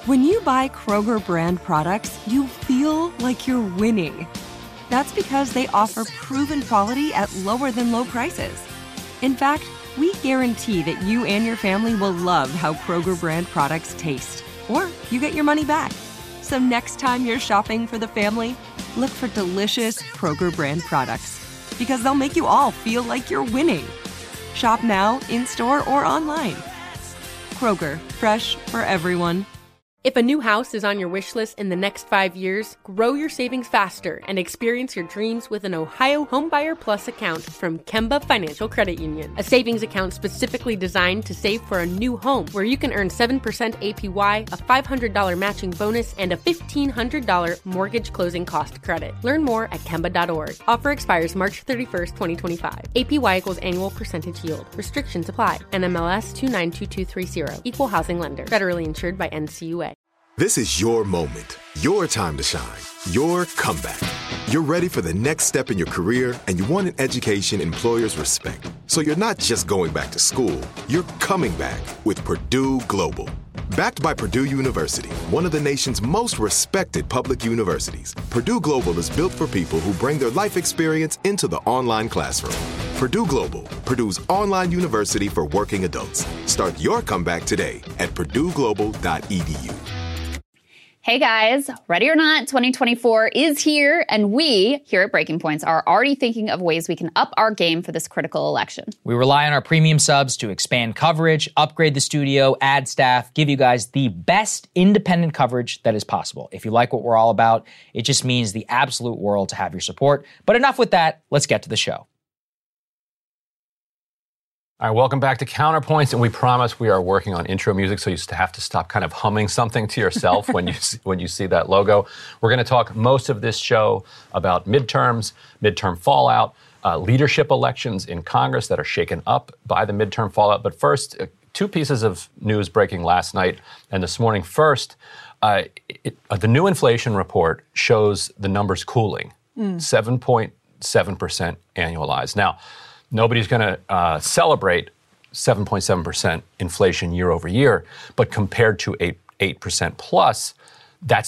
When you buy Kroger brand products, you feel like you're winning. That's because they offer proven quality at lower than low prices. In fact, we guarantee that you and your family will love how Kroger brand products taste, or you get your money back. So next time you're shopping for the family, look for delicious Kroger brand products, because they'll make you all feel like you're winning. Shop now, in-store, or online. Kroger, fresh for everyone. If a new house is on your wish list in the next 5 years, grow your savings faster and experience your dreams with an Ohio Homebuyer Plus account from Kemba Financial Credit Union. A savings account specifically designed to save for a new home, where you can earn 7% APY, a $500 matching bonus, and a $1,500 mortgage closing cost credit. Learn more at Kemba.org. Offer expires March 31st, 2025. APY equals annual percentage yield. Restrictions apply. NMLS 292230. Equal housing lender. Federally insured by NCUA. This is your moment, your time to shine, your comeback. You're ready for the next step in your career, and you want an education employers respect. So you're not just going back to school, you're coming back with Purdue Global. Backed by Purdue University, one of the nation's most respected public universities, Purdue Global is built for people who bring their life experience into the online classroom. Purdue Global, Purdue's online university for working adults. Start your comeback today at purdueglobal.edu. Hey guys, ready or not, 2024 is here, and we here at Breaking Points are already thinking of ways we can up our game for this critical election. We rely on our premium subs to expand coverage, upgrade the studio, add staff, give you guys the best independent coverage that is possible. If you like what we're all about, it just means the absolute world to have your support. But enough with that, let's get to the show. All right, welcome back to Counterpoints, and we promise we are working on intro music, so you have to stop kind of humming something to yourself when you see that logo. We're going to talk most of this show about midterms, midterm fallout, leadership elections in Congress that are shaken up by the midterm fallout. But first, two pieces of news breaking last night and this morning. First, the new inflation report shows the numbers cooling, 7.7% annualized. Now, nobody's going to celebrate 7.7% inflation year over year, but compared to 8% plus, that's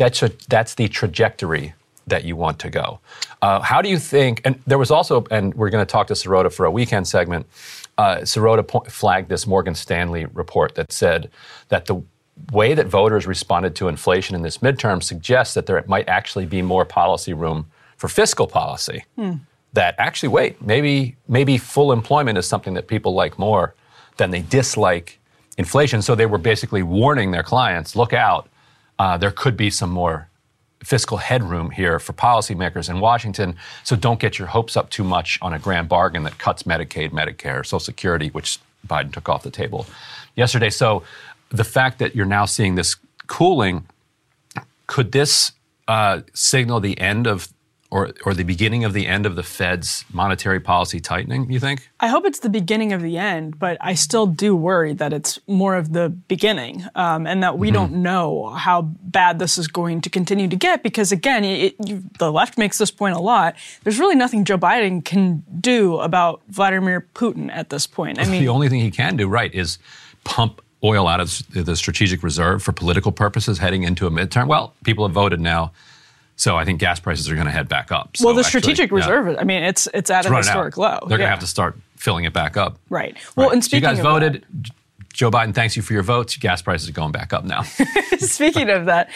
the trajectory that you want to go. How do you think? And there was also, and we're going to talk to Sirota for a weekend segment. Sirota flagged this Morgan Stanley report that said that the way that voters responded to inflation in this midterm suggests that there might actually be more policy room for fiscal policy. That actually, wait, maybe full employment is something that people like more than they dislike inflation. So they were basically warning their clients, look out, there could be some more fiscal headroom here for policymakers in Washington. So don't get your hopes up too much on a grand bargain that cuts Medicaid, Medicare, Social Security, which Biden took off the table yesterday. So the fact that you're now seeing this cooling, could this signal the end of or the beginning of the end of the Fed's monetary policy tightening, you think? I hope it's the beginning of the end, but I still do worry that it's more of the beginning, and that we don't know how bad this is going to continue to get because, again, the left makes this point a lot. There's really nothing Joe Biden can do about Vladimir Putin at this point. I mean, the only thing he can do, right, is pump oil out of the strategic reserve for political purposes heading into a midterm. Well, people have voted now. So I think gas prices are going to head back up. So well, the strategic reserve, I mean, it's at a historic low. They're going to have to start filling it back up. Right. Well, and speaking of you guys voted. Joe Biden thanks you for your votes. Gas prices are going back up now. Speaking of that,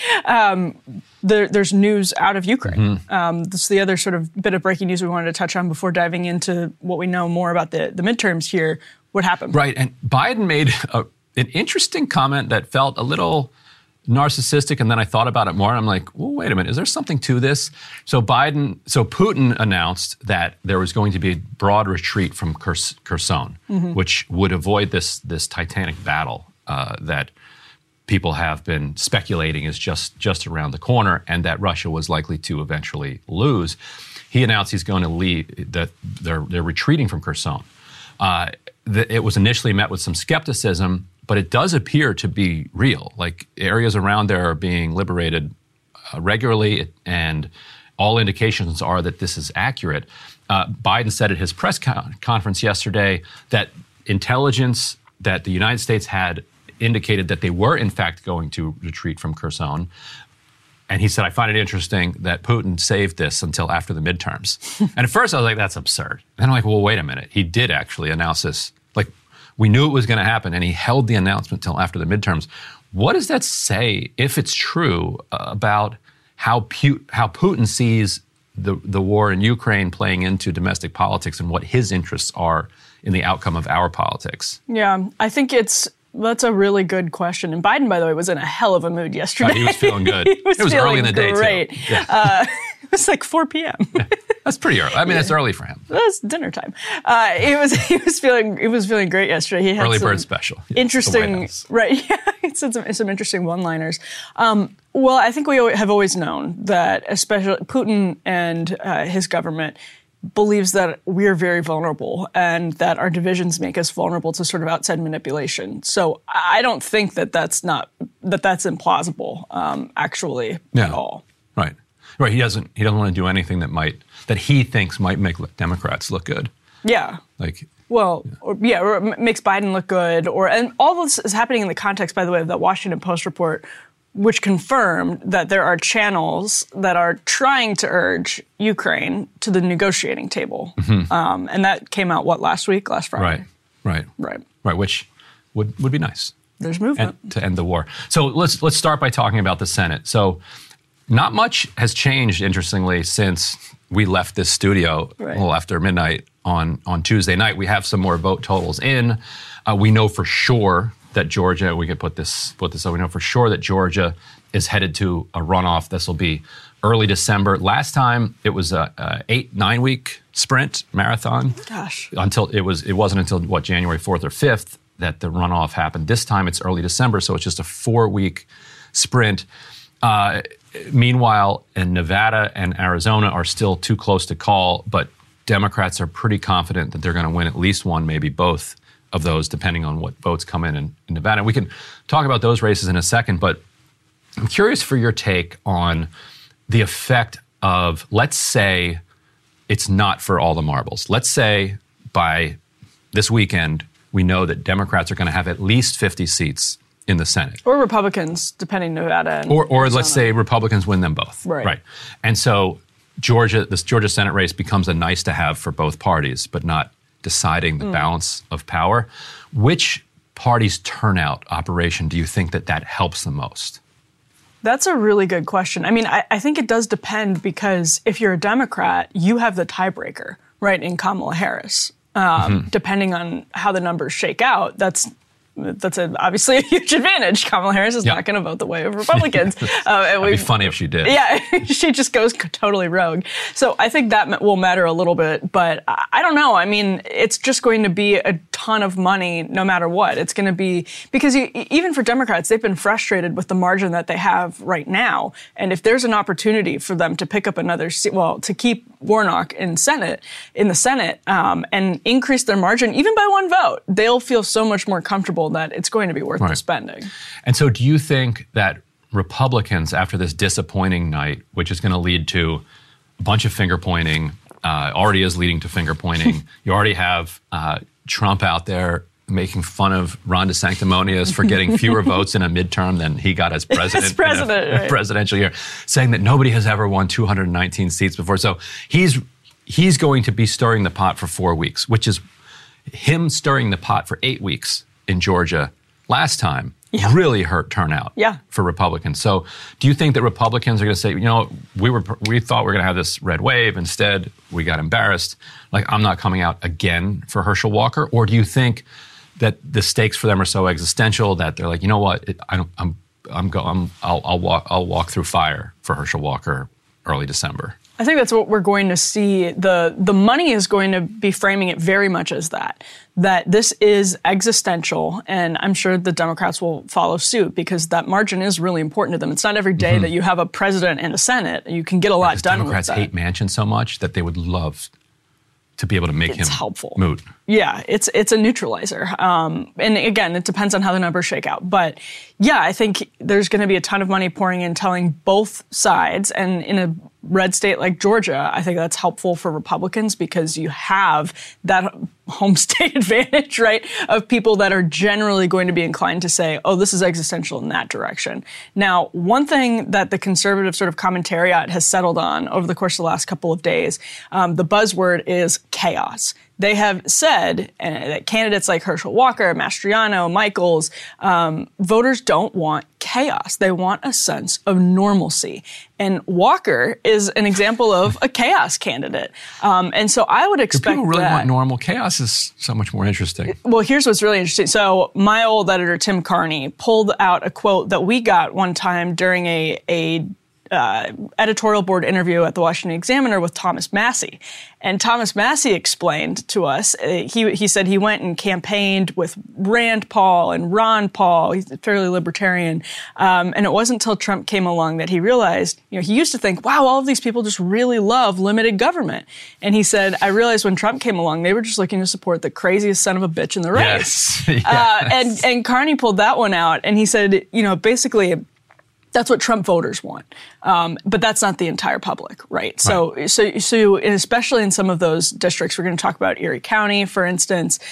there's news out of Ukraine. This is the other sort of bit of breaking news we wanted to touch on before diving into what we know more about the midterms here. What happened? Right. And Biden made an interesting comment that felt a little narcissistic, and then I thought about it more, and I'm like, well, wait a minute, is there something to this? So Putin announced that there was going to be a broad retreat from Kherson, which would avoid this titanic battle that people have been speculating is just around the corner, and that Russia was likely to eventually lose. He announced he's going to leave, that they're retreating from Kherson. It was initially met with some skepticism, but it does appear to be real. Like, areas around there are being liberated regularly, and all indications are that this is accurate. Biden said at his press conference yesterday that intelligence that the United States had indicated that they were, in fact, going to retreat from Kherson. And he said, I find it interesting that Putin saved this until after the midterms. And at first I was like, that's absurd. And I'm like, well, wait a minute. He did actually announce this. Like, we knew it was going to happen, and he held the announcement until after the midterms. What does that say, if it's true, about how Putin sees the war in Ukraine playing into domestic politics and what his interests are in the outcome of our politics? Yeah, I think that's a really good question. And Biden, by the way, was in a hell of a mood yesterday. He was feeling good. It was early in the day, great. too. Yeah. It was like 4 p.m. Yeah. That's pretty early. I mean, that's early for him. It was dinner time. He was feeling great yesterday. He had early bird special. Interesting, right? Yeah, he said some interesting one-liners. Well, I think we have always known that, especially Putin and his government believes that we're very vulnerable and that our divisions make us vulnerable to sort of outside manipulation. So I don't think that's implausible, actually, at all. Right. Right. He doesn't want to do anything that he thinks might make Democrats look good. Yeah. Or makes Biden look good. And all this is happening in the context, by the way, of that Washington Post report, which confirmed that there are channels that are trying to urge Ukraine to the negotiating table. Mm-hmm. And that came out, last Friday? Right. Which would be nice. There's movement. To end the war. So let's start by talking about the Senate. So not much has changed, interestingly, since we left this studio a little after midnight on Tuesday night. We have some more vote totals in. We know for sure that Georgia, we could put this up, we know for sure that Georgia is headed to a runoff. This will be early December. Last time it was a 8-9 week sprint marathon. Gosh. It wasn't until January 4th or 5th that the runoff happened. This time it's early December, so it's just a 4-week sprint. Meanwhile, in Nevada and Arizona are still too close to call, but Democrats are pretty confident that they're going to win at least one, maybe both of those, depending on what votes come in Nevada. And we can talk about those races in a second, but I'm curious for your take on the effect of, let's say it's not for all the marbles. Let's say by this weekend, we know that Democrats are going to have at least 50 seats in the Senate. Or Republicans, depending Nevada. And or let's say Republicans win them both. Right. And so this Georgia Senate race becomes a nice to have for both parties, but not deciding the balance of power. Which party's turnout operation do you think that helps the most? That's a really good question. I mean, I think it does depend, because if you're a Democrat, you have the tiebreaker, right, in Kamala Harris. Depending on how the numbers shake out, that's obviously a huge advantage. Kamala Harris is not going to vote the way of Republicans. It'd be funny if she did. Yeah, she just goes totally rogue. So I think that will matter a little bit, but I don't know. I mean, it's just going to be a ton of money no matter what. It's going to be, because even for Democrats, they've been frustrated with the margin that they have right now. And if there's an opportunity for them to pick up another seat, to keep Warnock in the Senate, and increase their margin even by one vote, they'll feel so much more comfortable that it's going to be worth the spending. And so do you think that Republicans, after this disappointing night, which is going to lead to a bunch of finger pointing, already is leading to finger pointing, you already have Trump out there making fun of Ron DeSanctimonious for getting fewer votes in a midterm than he got as president, in a presidential year, saying that nobody has ever won 219 seats before. So he's going to be stirring the pot for 4 weeks, which is him stirring the pot for 8 weeks in Georgia last time really hurt turnout for Republicans. So do you think that Republicans are going to say, we thought we were going to have this red wave. Instead, we got embarrassed. I'm not coming out again for Herschel Walker? Or do you think that the stakes for them are so existential that they're like, you know what, I'll walk through fire for Herschel Walker early December? I think that's what we're going to see. The money is going to be framing it very much as that this is existential, and I'm sure the Democrats will follow suit, because that margin is really important to them. It's not every day that you have a president and a Senate. You can get a lot done Democrats with that. hate Manchin so much that they would love to be able to make him helpful. Moot. Yeah, it's a neutralizer. And again, it depends on how the numbers shake out. But yeah, I think there's going to be a ton of money pouring in, telling both sides. And in a red state like Georgia, I think that's helpful for Republicans, because you have that home state advantage, right, of people that are generally going to be inclined to say, oh, this is existential in that direction. Now, one thing that the conservative sort of commentariat has settled on over the course of the last couple of days, the buzzword is chaos. They have said that candidates like Herschel Walker, Mastriano, Michaels, voters don't want chaos. They want a sense of normalcy. And Walker is an example of a chaos candidate. And so I would expect people really want normal? Chaos is so much more interesting. Well, here's what's really interesting. So my old editor, Tim Carney, pulled out a quote that we got one time during a editorial board interview at the Washington Examiner with Thomas Massie. And Thomas Massie explained to us, he said he went and campaigned with Rand Paul and Ron Paul. He's fairly libertarian. And it wasn't until Trump came along that he realized, he used to think, wow, all of these people just really love limited government. And he said, I realized when Trump came along, they were just looking to support the craziest son of a bitch in the race. Yes. And Carney pulled that one out. And he said, basically, that's what Trump voters want. But that's not the entire public, right? So especially in some of those districts, we're going to talk about Erie County, for instance,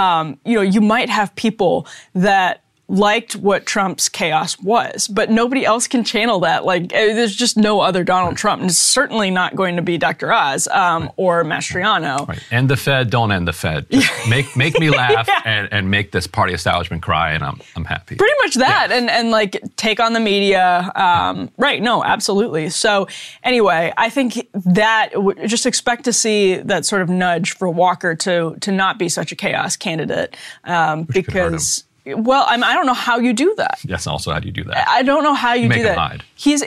you might have people that liked what Trump's chaos was, but nobody else can channel that. Like, there's just no other Donald Trump, and it's certainly not going to be Dr. Oz or Mastriano. Right. End the Fed, don't end the Fed. Just make me laugh and make this party establishment cry, and I'm happy. Pretty much that, and like take on the media. Right? No, absolutely. So anyway, I think that just expect to see that sort of nudge for Walker to not be such a chaos candidate because. Well, I don't know how you do that. Yes, also how do you do that? I don't know how you do that. Make him hide.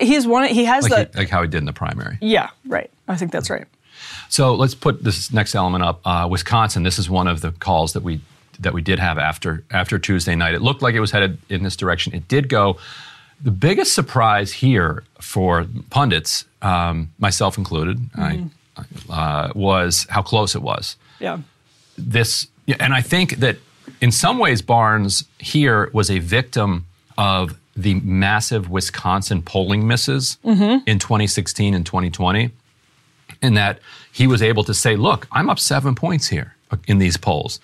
He has like how he did in the primary. Yeah, right. I think that's right. So let's put this next element up. Wisconsin. This is one of the calls that we did have after Tuesday night. It looked like it was headed in this direction. It did go. The biggest surprise here for pundits, myself included, was how close it was. Yeah. And I think that. In some ways, Barnes here was a victim of the massive Wisconsin polling misses in 2016 and 2020, in that he was able to say, look, I'm up 7 points here in these polls.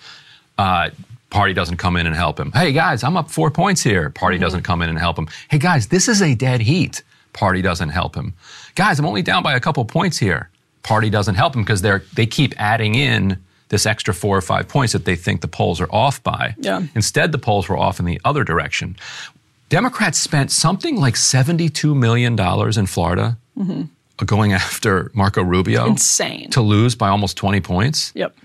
Party doesn't come in and help him. Hey, guys, I'm up 4 points here. Party doesn't come in and help him. Hey, guys, this is a dead heat. Party doesn't help him. Guys, I'm only down by a couple points here. Party doesn't help him because they keep adding in this extra 4 or 5 points that they think the polls are off by. Yeah. Instead, the polls were off in the other direction. Democrats spent something like $72 million in Florida going after Marco Rubio. Insane. To lose by almost 20 points. Yep.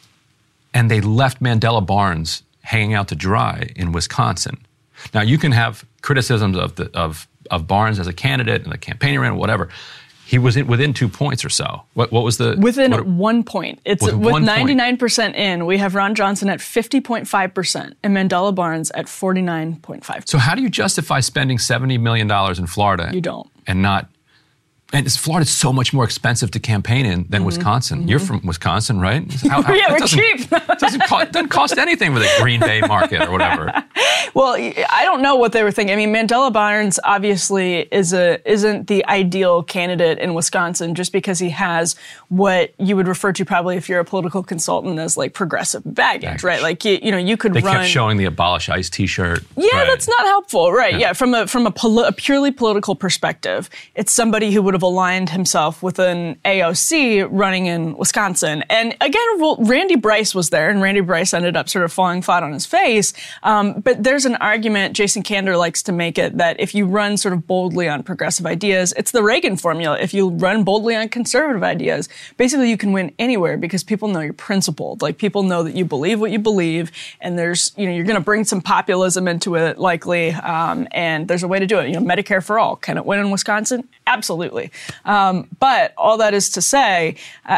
And they left Mandela Barnes hanging out to dry in Wisconsin. Now, you can have criticisms of Barnes as a candidate and the campaign he ran, whatever. He was within 2 points or so. What was the... Within 1 point. It's with 99% in, we have Ron Johnson at 50.5% and Mandela Barnes at 49.5%. So how do you justify spending $70 million in Florida? You don't. And not... And Florida's so much more expensive to campaign in than Wisconsin. You're from Wisconsin, right? Yeah, we're cheap. doesn't cost anything for the Green Bay market or whatever. Well, I don't know what they were thinking. I mean, Mandela Barnes obviously isn't the ideal candidate in Wisconsin just because he has what you would refer to probably if you're a political consultant as like progressive baggage, right? Like you could They run. kept showing the Abolish ICE T-shirt. Yeah, right. That's not helpful, right? Yeah, from a purely political perspective, it's somebody who would have aligned himself with an AOC running in Wisconsin. And again, Randy Bryce was there, and Randy Bryce ended up sort of falling flat on his face. But there's an argument, Jason Kander likes to make it, that if you run sort of boldly on progressive ideas, it's the Reagan formula. If you run boldly on conservative ideas, basically you can win anywhere because people know you're principled. Like, people know that you believe what you believe, and there's, you're going to bring some populism into it, likely, and there's a way to do it. Medicare for all. Can it win in Wisconsin? Absolutely. But all that is to say,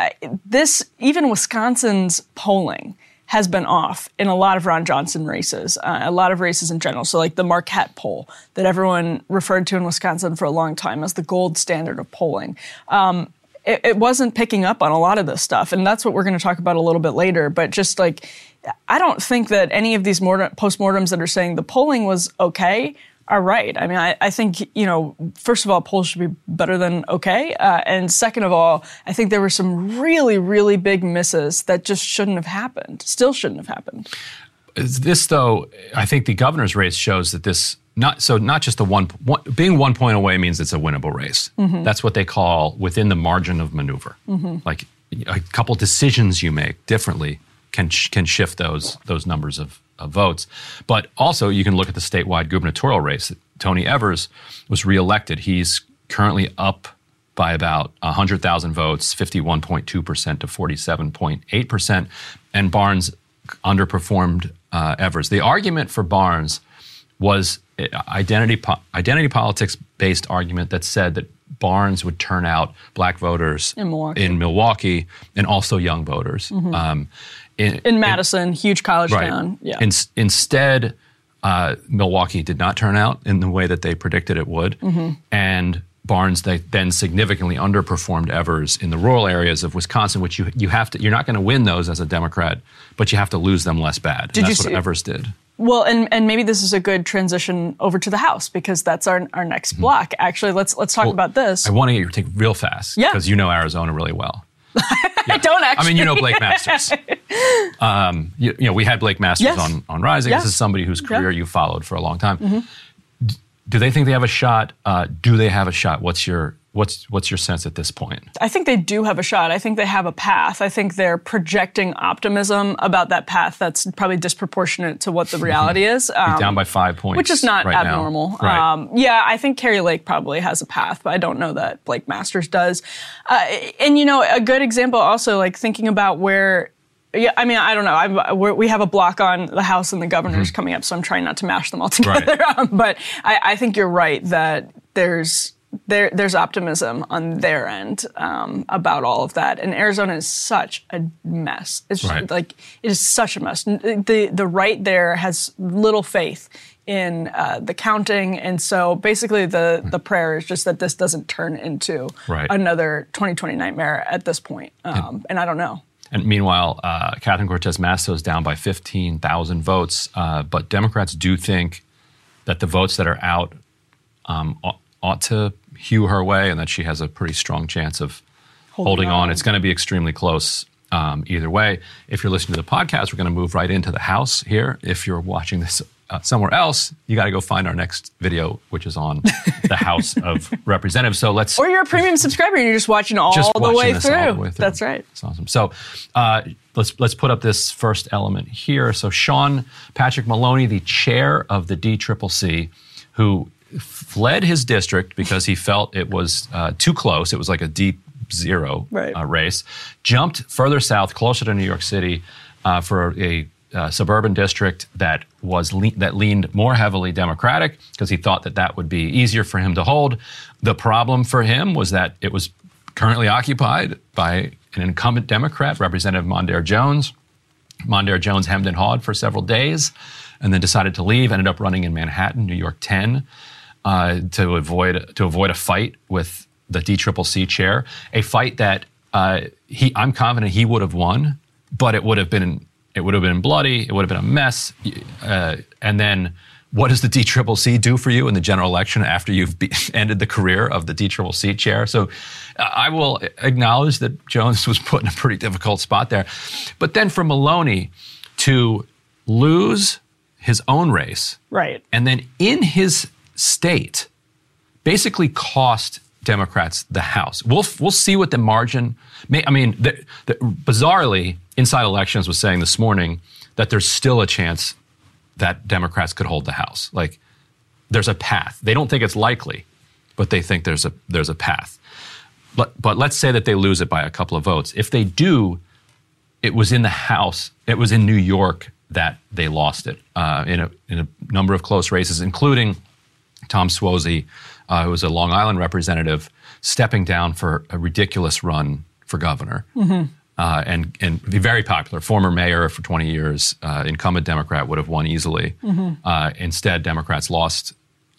even Wisconsin's polling has been off in a lot of Ron Johnson races, a lot of races in general. So like the Marquette poll that everyone referred to in Wisconsin for a long time as the gold standard of polling. It wasn't picking up on a lot of this stuff. And that's what we're going to talk about a little bit later. But just like, I don't think that any of these postmortems that are saying the polling was okay are right. I mean, I think, first of all, polls should be better than okay. And second of all, I think there were some really, really big misses that just shouldn't have happened, still shouldn't have happened. This, though, I think the governor's race shows that this, not just being 1 point away means it's a winnable race. Mm-hmm. That's what they call within the margin of maneuver. Mm-hmm. Like a couple decisions you make differently can shift those numbers of votes. But also you can look at the statewide gubernatorial race. Tony Evers was reelected. He's currently up by about 100,000 votes, 51.2% to 47.8%. And Barnes underperformed Evers. The argument for Barnes was identity politics-based argument that said that Barnes would turn out black voters in Milwaukee and also young voters. Mm-hmm. In Madison, huge college right. town. Yeah. Instead, Milwaukee did not turn out in the way that they predicted it would. Mm-hmm. And Barnes then significantly underperformed Evers in the rural areas of Wisconsin, which you're not going to win those as a Democrat, but you have to lose them less bad. That's what Evers did. Well, and maybe this is a good transition over to the House because that's our next block. Actually, let's talk about this. I want to get your take real fast because you know Arizona really well. I don't actually. I mean, you know Blake Masters. We had Blake Masters on Rising. This is somebody whose career you followed for a long time. Mm-hmm. Do they think they have a shot? Do they have a shot? What's your sense at this point? I think they do have a shot. I think they have a path. I think they're projecting optimism about that path that's probably disproportionate to what the reality is. Down by 5 points, which is not abnormal. Right. I think Kari Lake probably has a path, but I don't know that Blake Masters does. And a good example also, like thinking about where. Yeah, I mean, I don't know. We have a block on the House and the governor's coming up, so I'm trying not to mash them all together. Right. But I think you're right that there's optimism on their end about all of that. And Arizona is such a mess. It's just, it is such a mess. The right there has little faith in the counting, and so basically the prayer is just that this doesn't turn into another 2020 nightmare at this point. And I don't know. And meanwhile, Catherine Cortez Masto is down by 15,000 votes. But Democrats do think that the votes that are out ought to hew her way and that she has a pretty strong chance of holding on. It's going to be extremely close either way. If you're listening to the podcast, we're going to move right into the House here. If you're watching this somewhere else, you got to go find our next video, which is on the House of Representatives. So let's. Or you're a premium subscriber and you're just watching all the way through. That's right. That's awesome. So let's put up this first element here. So Sean Patrick Maloney, the chair of the DCCC, who fled his district because he felt it was too close. It was like a deep zero race. Jumped further south, closer to New York City, for a suburban district that leaned more heavily Democratic because he thought that would be easier for him to hold. The problem for him was that it was currently occupied by an incumbent Democrat, Representative Mondaire Jones. Mondaire Jones hemmed and hawed for several days and then decided to leave, ended up running in Manhattan, New York 10, to avoid a fight with the DCCC chair, a fight that I'm confident he would have won, but it would have been bloody. It would have been a mess. And then what does the DCCC do for you in the general election after you've ended the career of the DCCC chair? So I will acknowledge that Jones was put in a pretty difficult spot there. But then for Maloney to lose his own race, and then in his state basically cost Democrats the House. We'll see what the margin may. I mean, bizarrely, Inside Elections was saying this morning that there's still a chance that Democrats could hold the House. Like, there's a path. They don't think it's likely, but they think there's a path. But let's say that they lose it by a couple of votes. If they do, it was in the House. It was in New York that they lost it in a number of close races, including Tom Suozzi, who was a Long Island representative, stepping down for a ridiculous run for governor, and be very popular. Former mayor for 20 years, incumbent Democrat, would have won easily. Instead, Democrats lost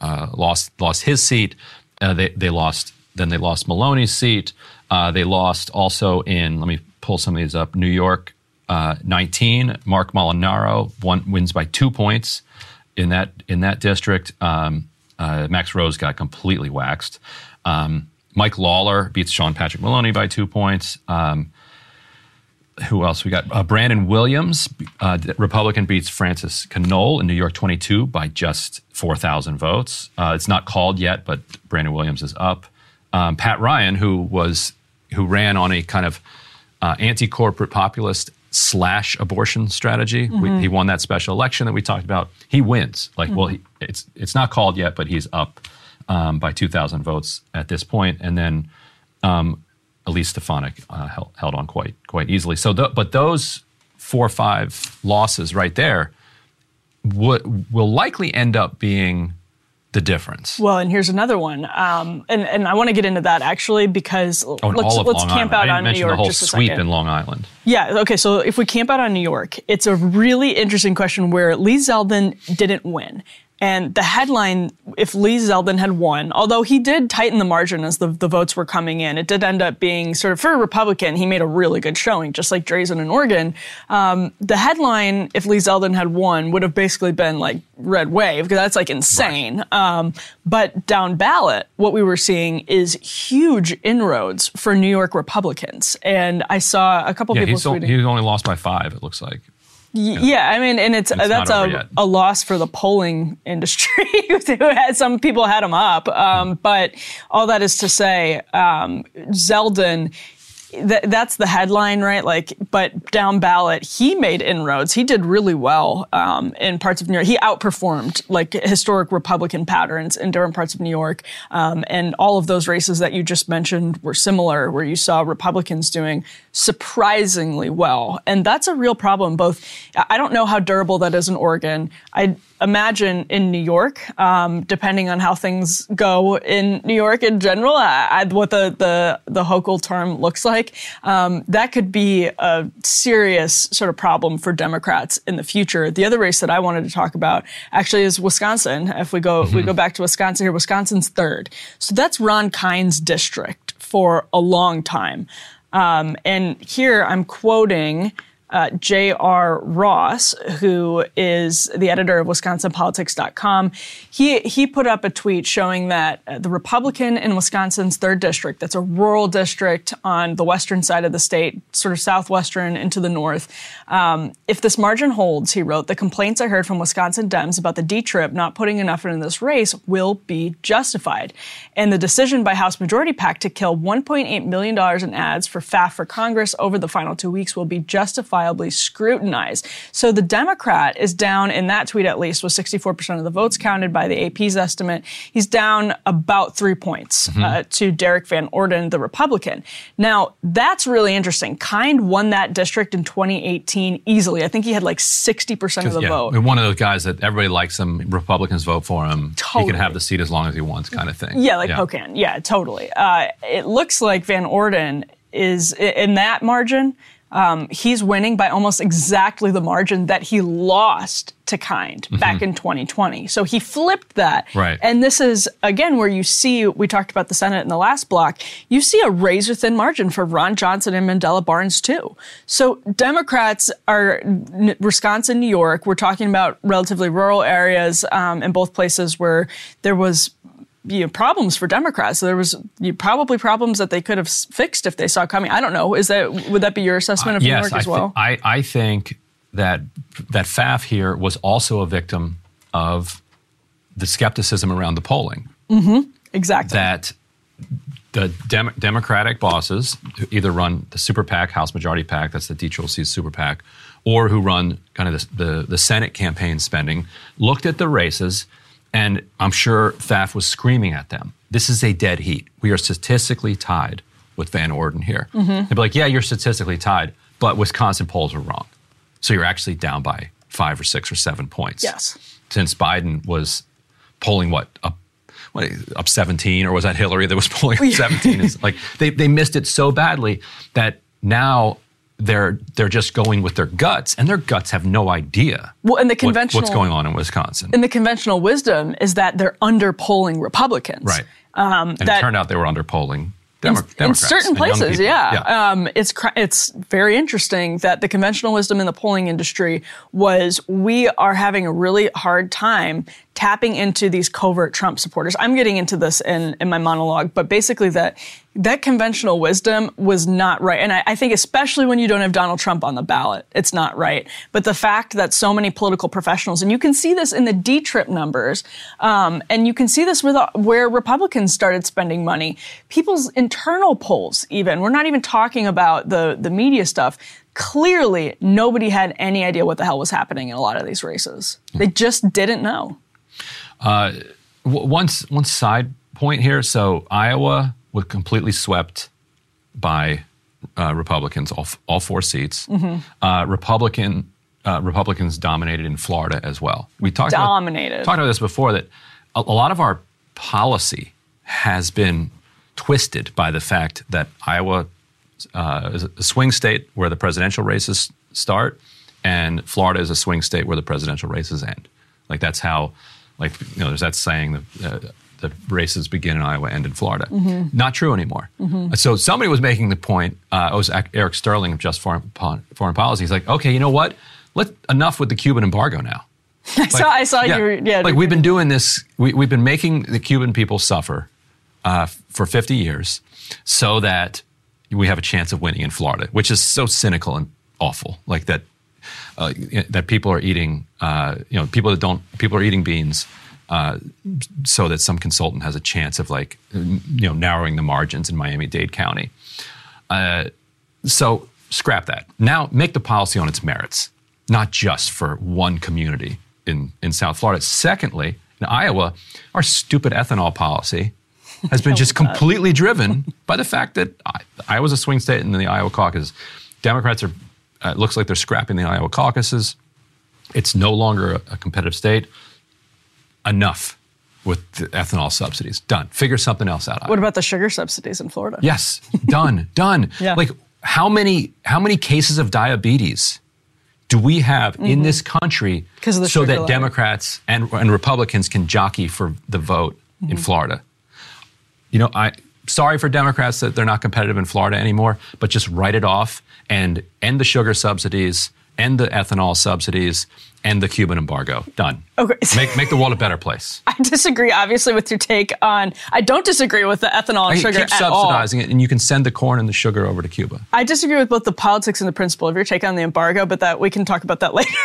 his seat. They lost Maloney's seat. They lost also in, let me pull some of these up, New York 19. Mark Molinaro wins by 2 points in that district. Max Rose got completely waxed. Mike Lawler beats Sean Patrick Maloney by 2 points. Who else? We got Brandon Williams, Republican, beats Francis Knoll in New York 22 by just 4,000 votes. It's not called yet, but Brandon Williams is up. Pat Ryan, who ran on a kind of anti-corporate populist / abortion strategy. He won that special election that we talked about. He wins. It's not called yet, but he's up by 2,000 votes at this point. And then Elise Stefanik held on quite easily. So, but those 4 or 5 losses right there will likely end up being the difference. Well, and here's another one, and I want to get into that actually because let's camp out on New York. The whole just a sweep second. in Long Island. Yeah. Okay. So if we camp out on New York, it's a really interesting question where Lee Zeldin didn't win. And the headline, if Lee Zeldin had won, although he did tighten the margin as the votes were coming in, it did end up being sort of, for a Republican, he made a really good showing, just like Drazen in Oregon. The headline, if Lee Zeldin had won, would have basically been like red wave, because that's like insane. Right. But down ballot, what we were seeing is huge inroads for New York Republicans. And I saw a couple people tweeting. He only lost by 5, it looks like. Yeah, I mean, and that's a loss for the polling industry. Some people had him up, but all that is to say, Zeldin. That's the headline, right? But down ballot, he made inroads. He did really well in parts of New York. He outperformed historic Republican patterns in different parts of New York. And all of those races that you just mentioned were similar, where you saw Republicans doing surprisingly well. And that's a real problem. I don't know how durable that is in Oregon. I imagine in New York, depending on how things go in New York in general, what the Hochul term looks like, that could be a serious sort of problem for Democrats in the future. The other race that I wanted to talk about actually is Wisconsin. If we go back to Wisconsin here, Wisconsin's 3rd. So that's Ron Kind's district for a long time. And here I'm quoting J.R. Ross, who is the editor of WisconsinPolitics.com. He put up a tweet showing that the Republican in Wisconsin's 3rd district, that's a rural district on the western side of the state, sort of southwestern into the north. If this margin holds, he wrote, the complaints I heard from Wisconsin Dems about the D-Trip not putting enough into this race will be justified. And the decision by House Majority PAC to kill $1.8 million in ads for FAF for Congress over the final 2 weeks will be justifiably scrutinized. So the Democrat is down, in that tweet at least, with 64% of the votes counted by the AP's estimate. He's down about 3 points to Derek Van Orden, the Republican. Now, that's really interesting. Kind won that district in 2018 easily. I think he had 60% of the vote. One of those guys that everybody likes him, Republicans vote for him. Totally. He can have the seat as long as he wants, kind of thing. Yeah, Pocan. Yeah, totally. It looks like Van Orden is, in that margin, he's winning by almost exactly the margin that he lost to Kind back in 2020. So he flipped that. Right. And this is, again, where you see, we talked about the Senate in the last block, you see a razor-thin margin for Ron Johnson and Mandela Barnes, too. So Democrats are Wisconsin, New York. We're talking about relatively rural areas in both places where there was problems for Democrats. So there was probably problems that they could have fixed if they saw coming. I don't know. Would that be your assessment of New York as well? I think that FAF here was also a victim of the skepticism around the polling. Mm-hmm. Exactly. That the Democratic bosses who either run the Super PAC, House Majority PAC, that's the DCCC's Super PAC, or who run kind of the Senate campaign spending, looked at the races. And I'm sure FAF was screaming at them. This is a dead heat. We are statistically tied with Van Orden here. They'd be like, yeah, you're statistically tied, but Wisconsin polls are wrong. So you're actually down by 5 or 6 or 7 points. Yes. Since Biden was polling up 17, or was that Hillary that was polling up 17? It's like they missed it so badly that now they're just going with their guts, and their guts have no idea what's going on in Wisconsin. And the conventional wisdom is that they're underpolling Republicans. Right. And it turned out they were underpolling Democrats. In certain places, yeah. It's very interesting that the conventional wisdom in the polling industry was we are having a really hard time tapping into these covert Trump supporters. I'm getting into this in my monologue, but basically that conventional wisdom was not right. And I think especially when you don't have Donald Trump on the ballot, it's not right. But the fact that so many political professionals, and you can see this in the D-Trip numbers, and you can see this with where Republicans started spending money, people's internal polls even, we're not even talking about the media stuff. Clearly, nobody had any idea what the hell was happening in a lot of these races. They just didn't know. One side point here. So Iowa was completely swept by Republicans, all 4 seats. Republicans dominated in Florida as well. We talked about this before, that a lot of our policy has been twisted by the fact that Iowa is a swing state where the presidential races start, and Florida is a swing state where the presidential races end. Like that's how, there's that saying that the races begin in Iowa, end in Florida. Not true anymore. So somebody was making the point. It was Eric Sterling of Just Foreign Policy. He's like, okay, you know what? Enough with the Cuban embargo now. I saw you. Yeah. Like we've been doing this. We've been making the Cuban people suffer for 50 years, so that we have a chance of winning in Florida, which is so cynical and awful. Like that people are eating, people are eating beans so that some consultant has a chance of narrowing the margins in Miami-Dade County. So scrap that. Now make the policy on its merits, not just for one community in South Florida. Secondly, in Iowa, our stupid ethanol policy has been just completely driven by the fact that Iowa's a swing state in the Iowa caucus. Democrats it looks like they're scrapping the Iowa caucuses. It's no longer a competitive state. Enough with the ethanol subsidies. Done. Figure something else out. What about the sugar subsidies in Florida? Yes. Done. Yeah. Like how many cases of diabetes do we have in this country so that Democrats and Republicans can jockey for the vote in Florida? Sorry for Democrats that they're not competitive in Florida anymore, but just write it off and end the sugar subsidies, end the ethanol subsidies, end the Cuban embargo. Done. Okay. Make the world a better place. I disagree, obviously, with your take on. I don't disagree with the ethanol and sugar keep subsidizing it, and you can send the corn and the sugar over to Cuba. I disagree with both the politics and the principle of your take on the embargo, but that we can talk about that later.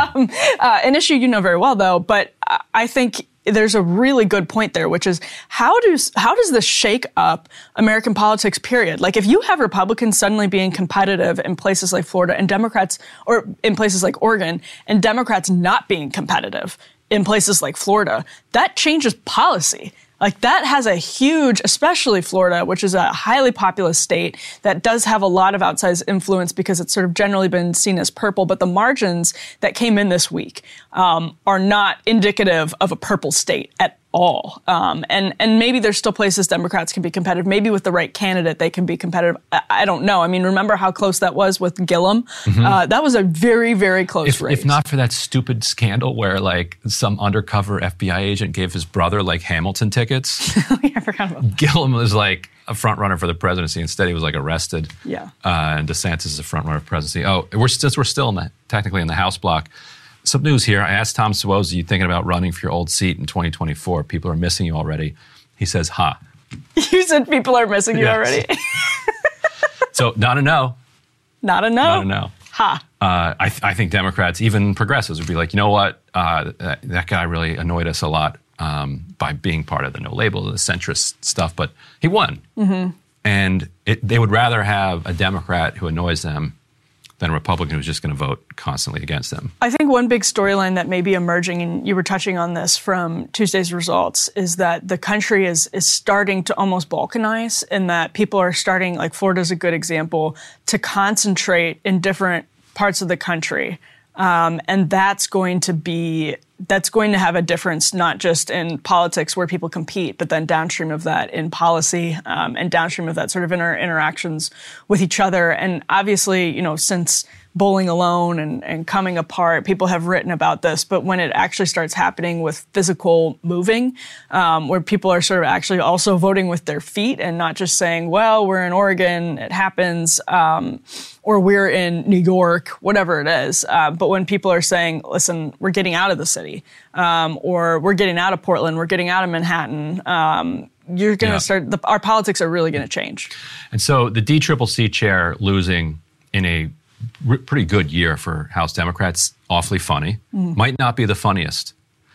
An issue you know very well, though, but I think there's a really good point there, which is how does this shake up American politics, period? Like if you have Republicans suddenly being competitive in places like Florida and Democrats, or in places like Oregon, and Democrats not being competitive in places like Florida, that changes policy. Like that has a huge, especially Florida, which is a highly populous state that does have a lot of outsized influence because it's sort of generally been seen as purple. But the margins that came in this week are not indicative of a purple state at all. And maybe there's still places Democrats can be competitive. Maybe with the right candidate, they can be competitive. I don't know. I mean, remember how close that was with Gillum? That was a very, very close race. If not for that stupid scandal where some undercover FBI agent gave his brother Hamilton tickets. I forgot about that. Gillum was a front runner for the presidency. Instead, he was arrested. Yeah. And DeSantis is a front runner for the presidency. Oh, we're still technically in the House block. Some news here. I asked Tom Suozzi, you thinking about running for your old seat in 2024? People are missing you already. He says, ha. You said people are missing you already? So not a no. Not a no? Not a no. Ha. I think Democrats, even progressives, would be like, you know what? That guy really annoyed us a lot by being part of the no label, the centrist stuff, but he won. And they would rather have a Democrat who annoys them than a Republican who's just going to vote constantly against them. I think one big storyline that may be emerging, and you were touching on this from Tuesday's results, is that the country is starting to almost balkanize, and that people are starting, like Florida's a good example, to concentrate in different parts of the country. And that's going to have a difference, not just in politics where people compete, but then downstream of that in policy, and downstream of that sort of interactions with each other. And obviously, since bowling alone and coming apart. People have written about this, but when it actually starts happening with physical moving, where people are sort of actually also voting with their feet and not just saying, well, we're in Oregon, it happens, or we're in New York, whatever it is. But when people are saying, listen, we're getting out of the city, or we're getting out of Portland, we're getting out of Manhattan, you're going to start, our politics are really going to change. And so the DCCC chair losing in a pretty good year for House Democrats, awfully funny. Might not be the funniest.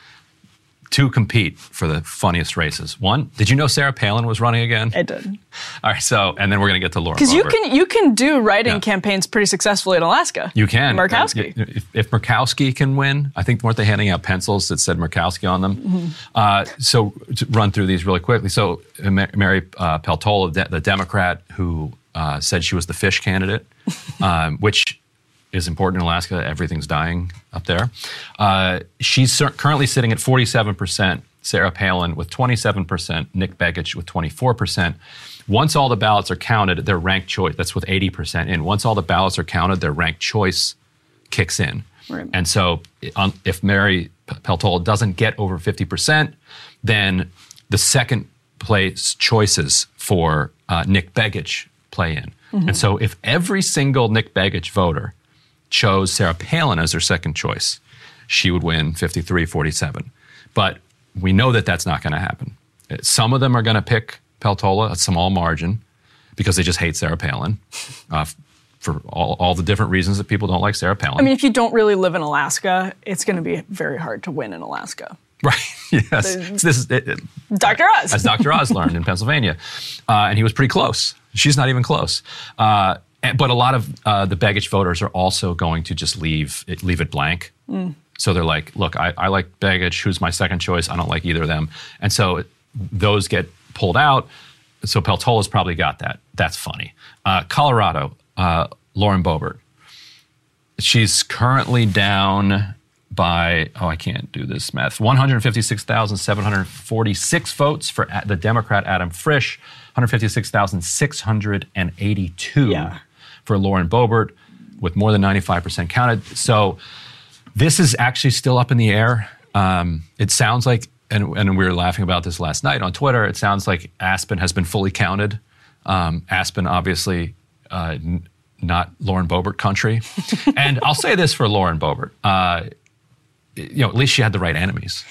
Two compete for the funniest races. One, did you know Sarah Palin was running again? I did. All right, so, and then we're going to get to Lauren Because Boebert. you can do write-in campaigns pretty successfully in Alaska. You can. Murkowski. If Murkowski can win, I think, weren't they handing out pencils that said Murkowski on them? So to run through these really quickly. So Mary Peltola, the Democrat who said she was the fish candidate, which is important in Alaska. Everything's dying up there. She's currently sitting at 47%, Sarah Palin with 27%, Nick Begich with 24%. Once all the ballots are counted, their ranked choice, that's with 80% in. Once all the ballots are counted, their ranked choice kicks in. Right. And so if Mary Peltola doesn't get over 50%, then the second place choices for Nick Begich play in. And so if every single Nick Begich voter chose Sarah Palin as their second choice, she would win 53-47. But we know that that's not going to happen. Some of them are going to pick Peltola, a small margin, because they just hate Sarah Palin for all the different reasons that people don't like Sarah Palin. I mean, if you don't really live in Alaska, it's going to be very hard to win in Alaska. Right, yes. This is Dr. Oz. As Dr. Oz learned in Pennsylvania. And he was pretty close. She's not even close. But a lot of the Begich voters are also going to just leave it blank. So they're like, look, I like Begich, who's my second choice. I don't like either of them. And so those get pulled out. So Peltola's probably got that. That's funny. Colorado, Lauren Boebert. She's currently down by, I can't do this math, 156,746 votes for the Democrat Adam Frisch, 156,682 for Lauren Boebert, with more than 95% counted. So this is actually still up in the air. It sounds like, and we were laughing about this last night on Twitter, it sounds like Aspen has been fully counted. Aspen, obviously, not Lauren Boebert country. And I'll say this for Lauren Boebert. At least she had the right enemies.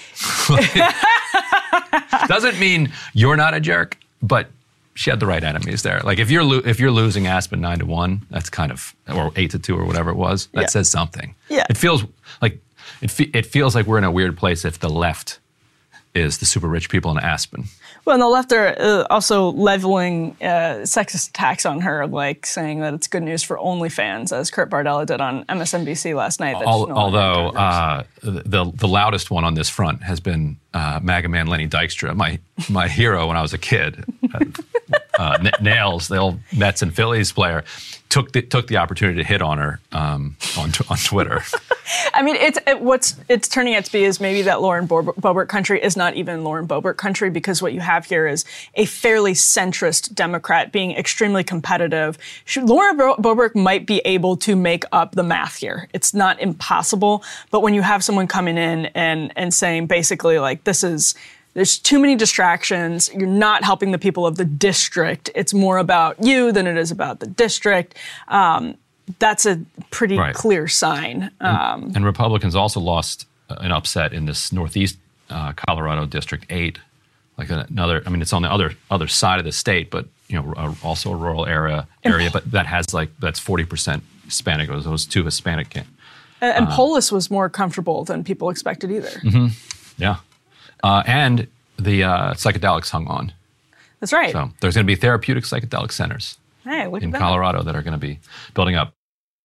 Doesn't mean you're not a jerk, but she had the right enemies there. Like if you're losing Aspen 9-1, that's kind of, or 8-2 or whatever it was. That says something. Yeah. It feels like we're in a weird place if the left is the super rich people in Aspen. Well, and the left are also leveling sexist attacks on her, like saying that it's good news for OnlyFans, as Kurt Bardella did on MSNBC last night. Although the loudest one on this front has been MAGA man Lenny Dykstra, my hero when I was a kid. Nails, the old Mets and Phillies player, took the opportunity to hit on her on Twitter. I mean, what's turning out to be is maybe that Lauren Boebert country is not even Lauren Boebert country, because what you have here is a fairly centrist Democrat being extremely competitive. Lauren Boebert might be able to make up the math here. It's not impossible, but when you have someone coming in and saying basically like there's too many distractions. You're not helping the people of the district. It's more about you than it is about the district. That's a pretty clear sign. And Republicans also lost an upset in this Northeast Colorado District 8. Like another, I mean, it's on the other side of the state, but also a rural area. But that's 40% Hispanic. It was those two Hispanic. And Polis was more comfortable than people expected either. Mm-hmm. Yeah. And the psychedelics hung on. That's right. So there's going to be therapeutic psychedelic centers in Colorado that are going to be building up.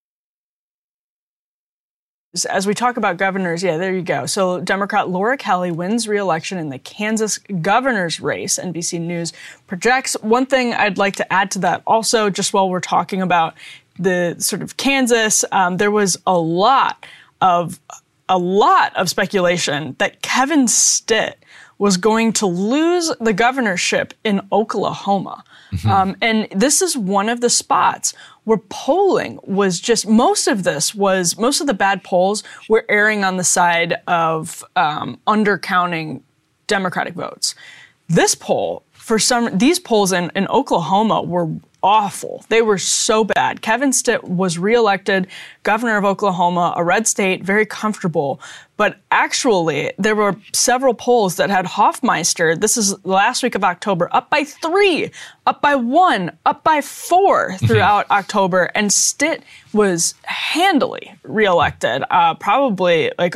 As we talk about governors, there you go. So Democrat Laura Kelly wins re-election in the Kansas governor's race, NBC News projects. One thing I'd like to add to that also, just while we're talking about the sort of Kansas, there was a lot of speculation that Kevin Stitt was going to lose the governorship in Oklahoma. Mm-hmm. And this is one of the spots where polling was just, most of the bad polls were erring on the side of undercounting Democratic votes. This poll, these polls in Oklahoma were awful. They were so bad. Kevin Stitt was reelected governor of Oklahoma, a red state, very comfortable. But actually, there were several polls that had Hoffmeister, this is the last week of October, up by 3, up by 1, up by 4 throughout October. And Stitt was handily reelected. Probably like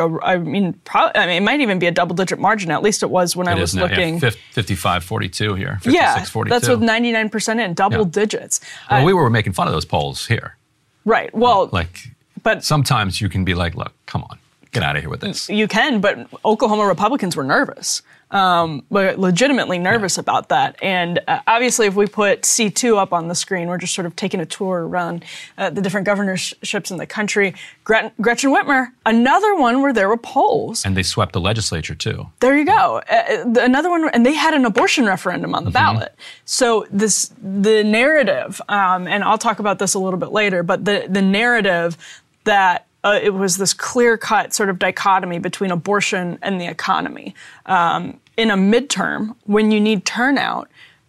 it might even be a double-digit margin. At least it was when I was looking. Yeah, 55-42 here. 56-42. Yeah, that's with 99% in, double digits. Well, we were making fun of those polls here. Right. Well, but sometimes you can be like, look, come on. Get out of here with this. You can, but Oklahoma Republicans were nervous. We're legitimately nervous about that. And obviously, if we put C2 up on the screen, we're just sort of taking a tour around the different governorships in the country. Gretchen Whitmer, another one where there were polls. And they swept the legislature, too. There you go. Another one, and they had an abortion referendum on the ballot. So the narrative, and I'll talk about this a little bit later, but the narrative that it was this clear-cut sort of dichotomy between abortion and the economy. In a midterm, when you need turnout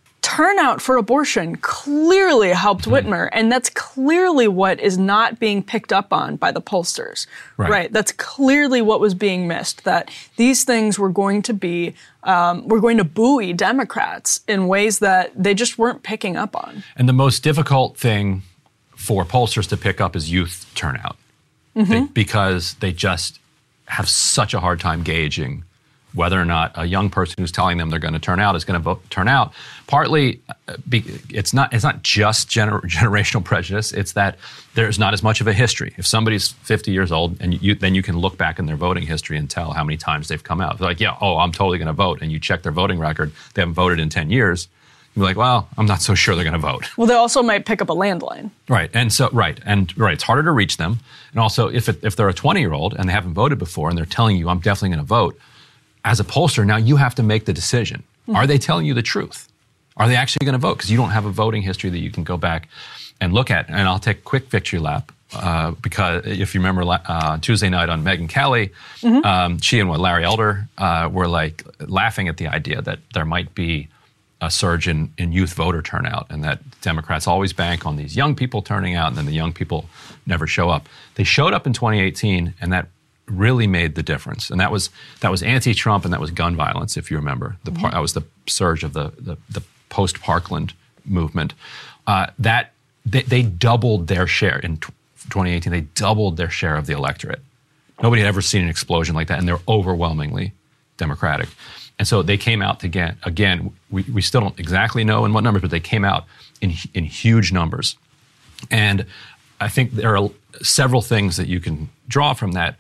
for abortion clearly helped Whitmer, and that's clearly what is not being picked up on by the pollsters. Right? That's clearly what was being missed, that these things were going to be, were going to buoy Democrats in ways that they just weren't picking up on. And the most difficult thing for pollsters to pick up is youth turnout. Because they just have such a hard time gauging whether or not a young person who's telling them they're going to turn out is going to turn out. Partly, it's not just generational prejudice. It's that there's not as much of a history. If somebody's 50 years old, and then you can look back in their voting history and tell how many times they've come out. They're like, I'm totally going to vote. And you check their voting record, they haven't voted in 10 years. You're like, well, I'm not so sure they're going to vote. Well, they also might pick up a landline. Right. It's harder to reach them. And also, if they're a 20-year-old and they haven't voted before and they're telling you, I'm definitely going to vote, as a pollster, now you have to make the decision. Are they telling you the truth? Are they actually going to vote? Because you don't have a voting history that you can go back and look at. And I'll take a quick victory lap. Because if you remember Tuesday night on Megyn Kelly, she and Larry Elder were like laughing at the idea that there might be a surge in youth voter turnout, and that Democrats always bank on these young people turning out, and then the young people never show up. They showed up in 2018, and that really made the difference. And that was anti-Trump, and that was gun violence, if you remember. That was the surge of the post-Parkland movement. That they doubled their share in 2018. They doubled their share of the electorate. Nobody had ever seen an explosion like that, and they're overwhelmingly Democratic. And so they came out again, we still don't exactly know in what numbers, but they came out in huge numbers. And I think there are several things that you can draw from that.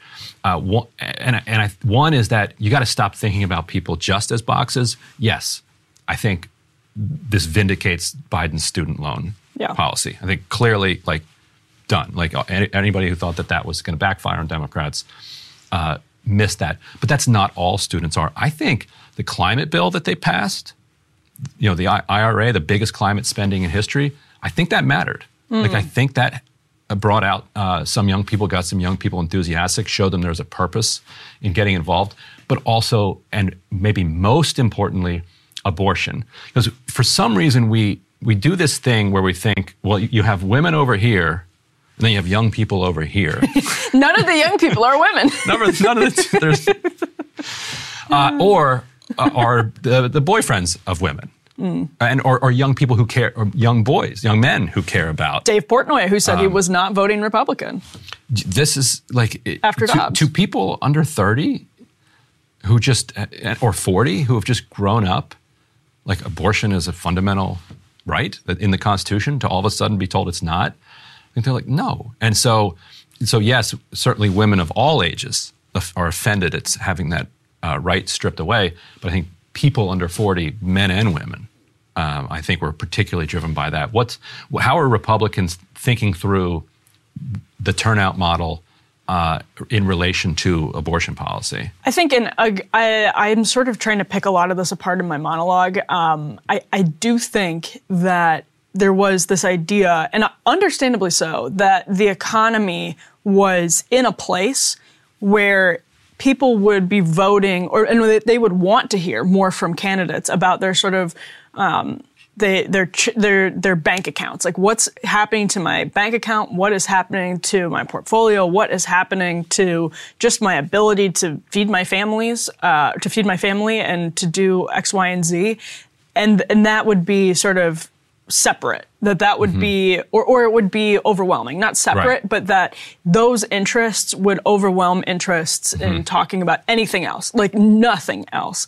One is that you got to stop thinking about people just as boxes. Yes, I think this vindicates Biden's student loan policy. I think clearly, done. Anybody who thought that was going to backfire on Democrats missed that. But that's not all students are. I think the climate bill that they passed, the IRA, the biggest climate spending in history, I think that mattered. I think that brought out some young people, got some young people enthusiastic, showed them there's a purpose in getting involved, but also, and maybe most importantly, abortion. Because for some reason we do this thing where we think, well, you have women over here, and then you have young people over here. None of the young people are women. None of the or the boyfriends of women. Or young people who care, or young boys, young men who care about. Dave Portnoy, who said he was not voting Republican. This is after Dobbs. To people under 30 who or 40 who have just grown up, abortion is a fundamental right in the Constitution, to all of a sudden be told it's not. I think they're like, no. And so yes, certainly women of all ages are offended at having that right stripped away. But I think people under 40, men and women, I think were particularly driven by that. How are Republicans thinking through the turnout model in relation to abortion policy? I think I'm sort of trying to pick a lot of this apart in my monologue. I do think that there was this idea, and understandably so, that the economy was in a place where people would be voting, and they would want to hear more from candidates about their sort of their bank accounts. Like, what's happening to my bank account? What is happening to my portfolio? What is happening to just my ability to feed my family and to do X, Y, and Z? And that would be sort of separate. That would be, or it would be overwhelming. Not separate, right, but that those interests would overwhelm interests in talking about anything else, like nothing else.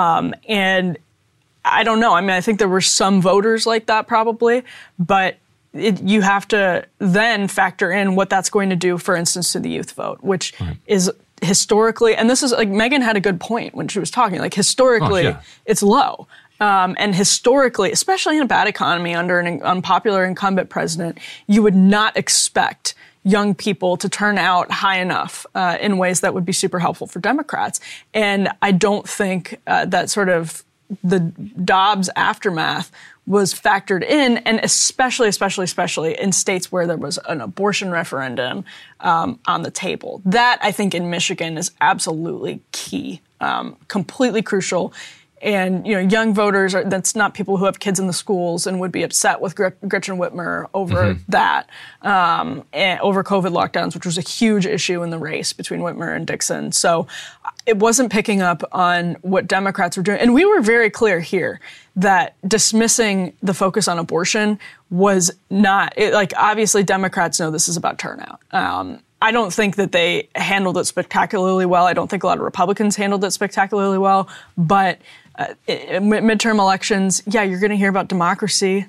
And I don't know. I mean, I think there were some voters like that probably, but you have to then factor in what that's going to do, for instance, to the youth vote, which is historically, and this is like Megyn had a good point when she was talking, like historically it's low. And historically, especially in a bad economy under an unpopular incumbent president, you would not expect young people to turn out high enough in ways that would be super helpful for Democrats. And I don't think that sort of the Dobbs aftermath was factored in, and especially in states where there was an abortion referendum on the table. That, I think, in Michigan is absolutely key, completely crucial. And, young voters, that's not people who have kids in the schools and would be upset with Gretchen Whitmer over that, and over COVID lockdowns, which was a huge issue in the race between Whitmer and Dixon. So it wasn't picking up on what Democrats were doing. And we were very clear here that dismissing the focus on abortion was not, obviously Democrats know this is about turnout. I don't think that they handled it spectacularly well. I don't think a lot of Republicans handled it spectacularly well. But midterm elections, you're going to hear about democracy,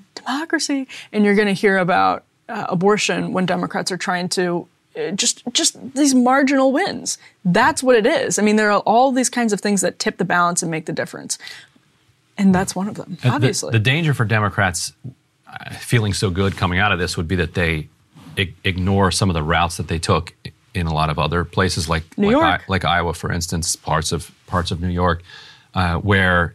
and you're going to hear about abortion when Democrats are trying to just these marginal wins. That's what it is. I mean, there are all these kinds of things that tip the balance and make the difference. And that's one of them, obviously. The danger for Democrats feeling so good coming out of this would be that they ignore some of the routes that they took in a lot of other places, like Iowa, for instance, parts of New York, where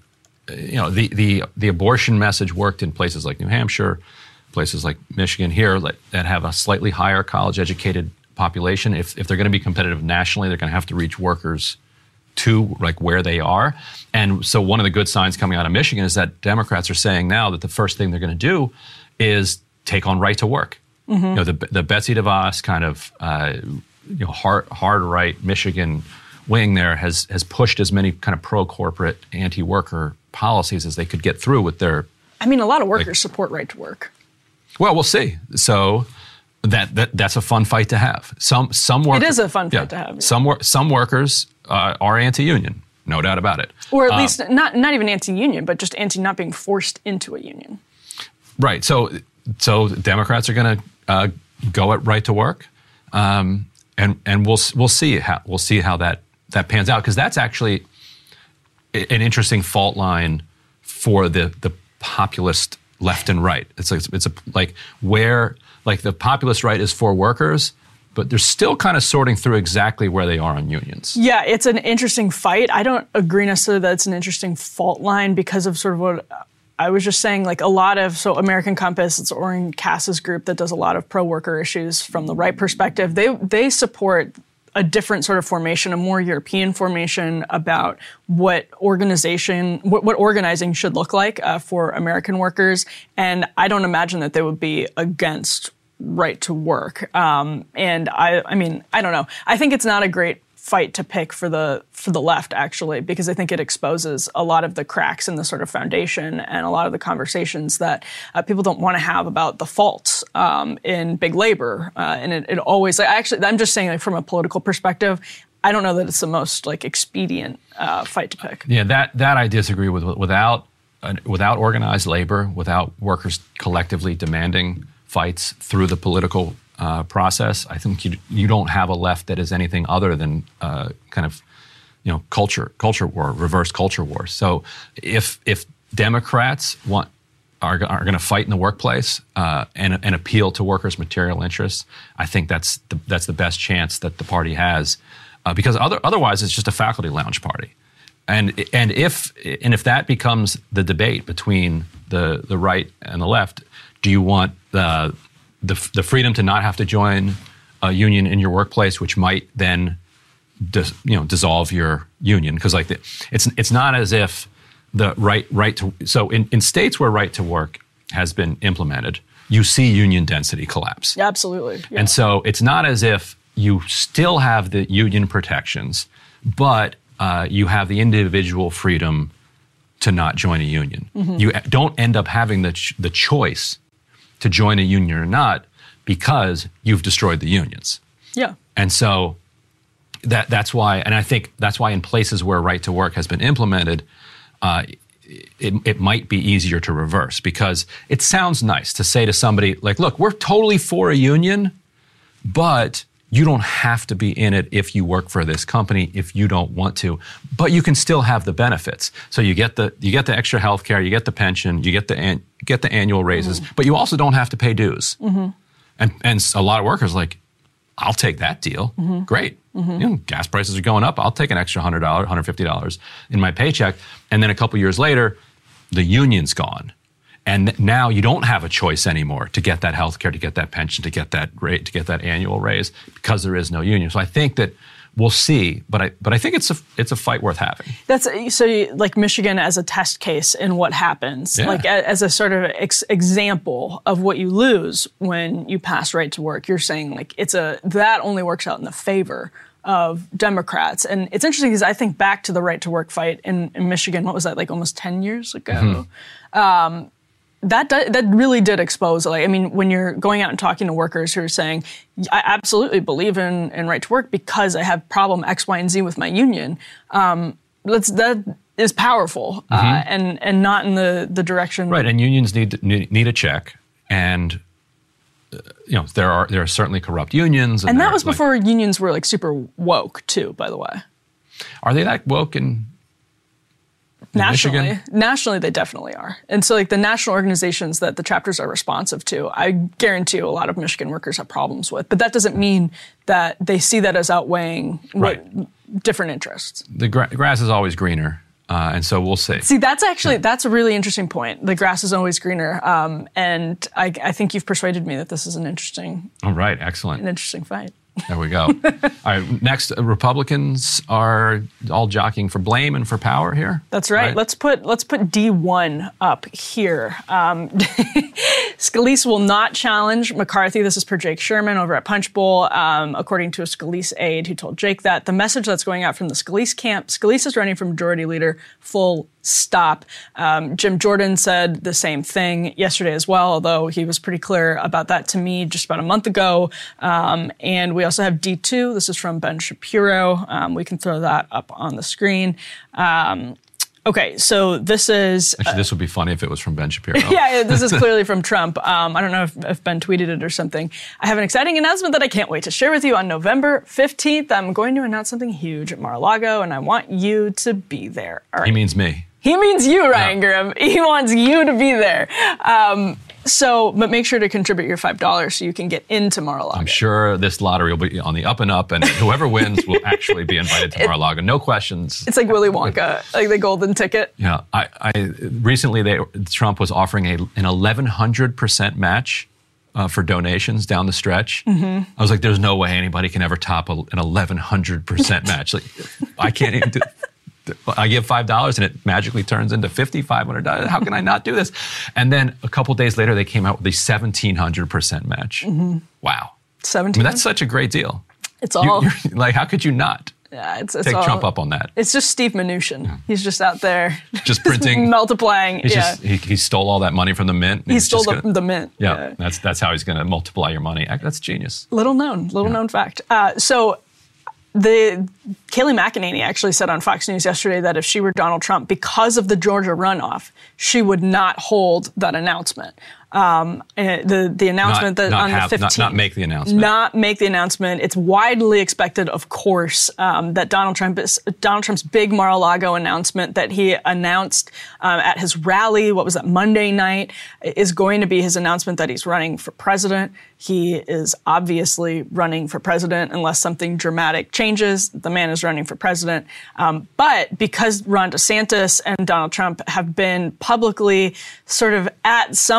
the abortion message worked in places like New Hampshire, places like Michigan here that have a slightly higher college-educated population. If they're going to be competitive nationally, they're going to have to reach workers to like where they are. And so one of the good signs coming out of Michigan is that Democrats are saying now that the first thing they're going to do is take on right to work. The Betsy DeVos kind of hard right Michigan wing there has pushed as many kind of pro-corporate, anti-worker policies as they could get through with their. I mean, a lot of workers support right to work. Well, we'll see. So that's a fun fight to have. Some workers. It is a fun fight to have. Yeah. Some workers are anti-union, no doubt about it. Or at least not even anti-union, but just anti not being forced into a union. Right. So Democrats are going to go at right to work, and we'll see how that pans out, because that's actually an interesting fault line for the populist left and right. It's where the populist right is for workers, but they're still kind of sorting through exactly where they are on unions. Yeah, it's an interesting fight. I don't agree necessarily that it's an interesting fault line because of sort of what I was just saying, like a lot of, so American Compass, it's Oren Cass's group that does a lot of pro-worker issues from the right perspective. They support a different sort of formation, a more European formation about what organizing should look like for American workers. And I don't imagine that they would be against right to work. And I mean, I don't know. I think it's not a great fight to pick for the left, actually, because I think it exposes a lot of the cracks in the sort of foundation and a lot of the conversations that people don't want to have about the faults in big labor. And it always, I'm just saying, like, from a political perspective, I don't know that it's the most expedient fight to pick. Yeah, that I disagree with. Without organized labor, without workers collectively demanding fights through the political process, I think you don't have a left that is anything other than kind of culture war, reverse culture war. So if Democrats are going to fight in the workplace and appeal to workers' material interests, I think that's the best chance that the party has, because otherwise it's just a faculty lounge party. And if that becomes the debate between the right and the left, Do you want the freedom to not have to join a union in your workplace, which might then dissolve your union? Because it's not as if the right to, so in states where right to work has been implemented, you see union density collapse. Absolutely. Yeah. And so it's not as if you still have the union protections, but you have the individual freedom to not join a union. Mm-hmm. You don't end up having the choice to join a union or not because you've destroyed the unions. Yeah. And so that's why, and I think that's why in places where right to work has been implemented, it might be easier to reverse, because it sounds nice to say to somebody like, look, we're totally for a union, but you don't have to be in it if you work for this company if you don't want to, but you can still have the benefits. So you get the extra health care, you get the pension, you get the annual raises, but you also don't have to pay dues. Mm-hmm. And a lot of workers are like, I'll take that deal. Mm-hmm. Great. Mm-hmm. Gas prices are going up. I'll take an extra $100, $150 in my paycheck. And then a couple years later, the union's gone. And now you don't have a choice anymore to get that health care, to get that pension, to get that rate, to get that annual raise, because there is no union. So I think that we'll see, but I think it's a fight worth having. That's so like Michigan as a test case in what happens, like as a sort of example of what you lose when you pass right to work. You're saying like that only works out in the favor of Democrats. And it's interesting because I think back to the right to work fight in Michigan. What was that, like almost 10 years ago? Mm-hmm. That really did expose, when you're going out and talking to workers who are saying, I absolutely believe in right to work because I have problem X, Y, and Z with my union, that is powerful, and not in the direction. Right, and unions need a check, and there are certainly corrupt unions. And that was before unions were like super woke too, by the way. Are they that woke in Michigan? Nationally, they definitely are. And so like the national organizations that the chapters are responsive to, I guarantee you a lot of Michigan workers have problems with. But that doesn't mean that they see that as outweighing different interests. The grass is always greener. And so we'll see. See, that's a really interesting point. The grass is always greener. And I think you've persuaded me that this is an interesting... All right, excellent. An interesting fight. There we go. All right, next, Republicans are all jockeying for blame and for power here. That's right. Let's put D1 up here. Scalise will not challenge McCarthy. This is per Jake Sherman over at Punchbowl, according to a Scalise aide who told Jake that. The message that's going out from the Scalise camp, Scalise is running for majority leader, full stop. Jim Jordan said the same thing yesterday as well, although he was pretty clear about that to me just about a month ago. And we also have D2. This is from Ben Shapiro. We can throw that up on the screen. Okay, so this is... Actually, this would be funny if it was from Ben Shapiro. Yeah, this is clearly from Trump. I don't know if Ben tweeted it or something. I have an exciting announcement that I can't wait to share with you on November 15th. I'm going to announce something huge at Mar-a-Lago, and I want you to be there. All right. He means me. He means you, Ryan Graham. He wants you to be there. But make sure to contribute your $5 so you can get into Mar-a-Lago. I'm sure this lottery will be on the up and up, and whoever wins will actually be invited to Mar-a-Lago. No questions. It's like Willy Wonka, like the golden ticket. Yeah. Recently, Trump was offering an 1,100% match for donations down the stretch. Mm-hmm. I was like, there's no way anybody can ever top an 1,100% match. Like, I can't even do... I give $5 and it magically turns into $500. How can I not do this? And then a couple days later, they came out with a 1,700% match. Mm-hmm. Wow. 17. That's such a great deal. It's all... Like, how could you not take Trump up on that? It's just Steve Mnuchin. Yeah. He's just out there. Just printing. Multiplying. He stole all that money from the mint. He stole the mint. Yeah. That's how he's going to multiply your money. That's genius. Little known fact. Kayleigh McEnany actually said on Fox News yesterday that if she were Donald Trump, because of the Georgia runoff, she would not hold that announcement. The announcement on the 15th. Not make the announcement. Not make the announcement. It's widely expected, of course, that Donald Trump's big Mar-a-Lago announcement that he announced at his rally, what was that, Monday night, is going to be his announcement that he's running for president. He is obviously running for president unless something dramatic changes. The man is running for president. But because Ron DeSantis and Donald Trump have been publicly sort of at somewhat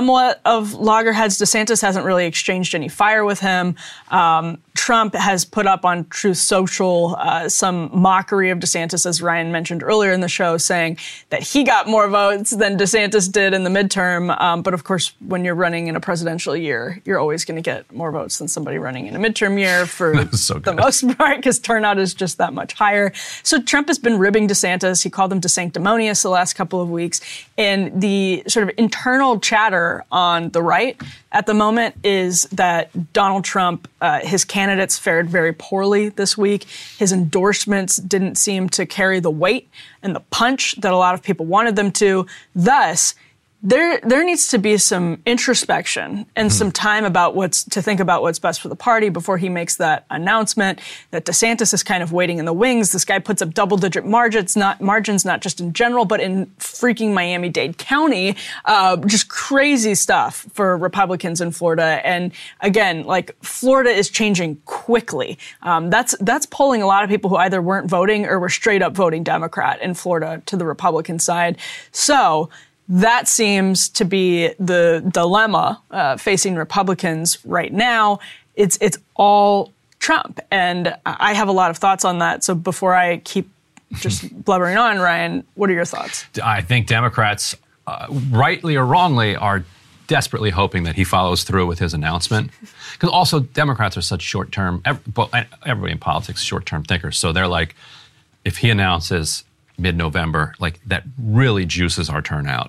of loggerheads. DeSantis hasn't really exchanged any fire with him. Trump has put up on Truth Social some mockery of DeSantis, as Ryan mentioned earlier in the show, saying that he got more votes than DeSantis did in the midterm. But of course, when you're running in a presidential year, you're always going to get more votes than somebody running in a midterm year for the most part, because turnout is just that much higher. So Trump has been ribbing DeSantis. He called him DeSanctimonious the last couple of weeks. And the sort of internal chatter on the right at the moment is that Donald Trump, his candidates fared very poorly this week. His endorsements didn't seem to carry the weight and the punch that a lot of people wanted them to. Thus, there needs to be some introspection and some time to think about what's best for the party before he makes that announcement. That DeSantis is kind of waiting in the wings. This guy puts up double-digit margins, not just in general, but in freaking Miami-Dade County. Just crazy stuff for Republicans in Florida. And again, like, Florida is changing quickly. That's polling a lot of people who either weren't voting or were straight up voting Democrat in Florida to the Republican side. So that seems to be the dilemma facing Republicans right now. It's all Trump. And I have a lot of thoughts on that. So before I keep just blubbering on, Ryan, what are your thoughts? I think Democrats, rightly or wrongly, are desperately hoping that he follows through with his announcement. Because also Democrats are such short-term, everybody in politics is short-term thinkers. So they're like, if he announces mid-November, like, that really juices our turnout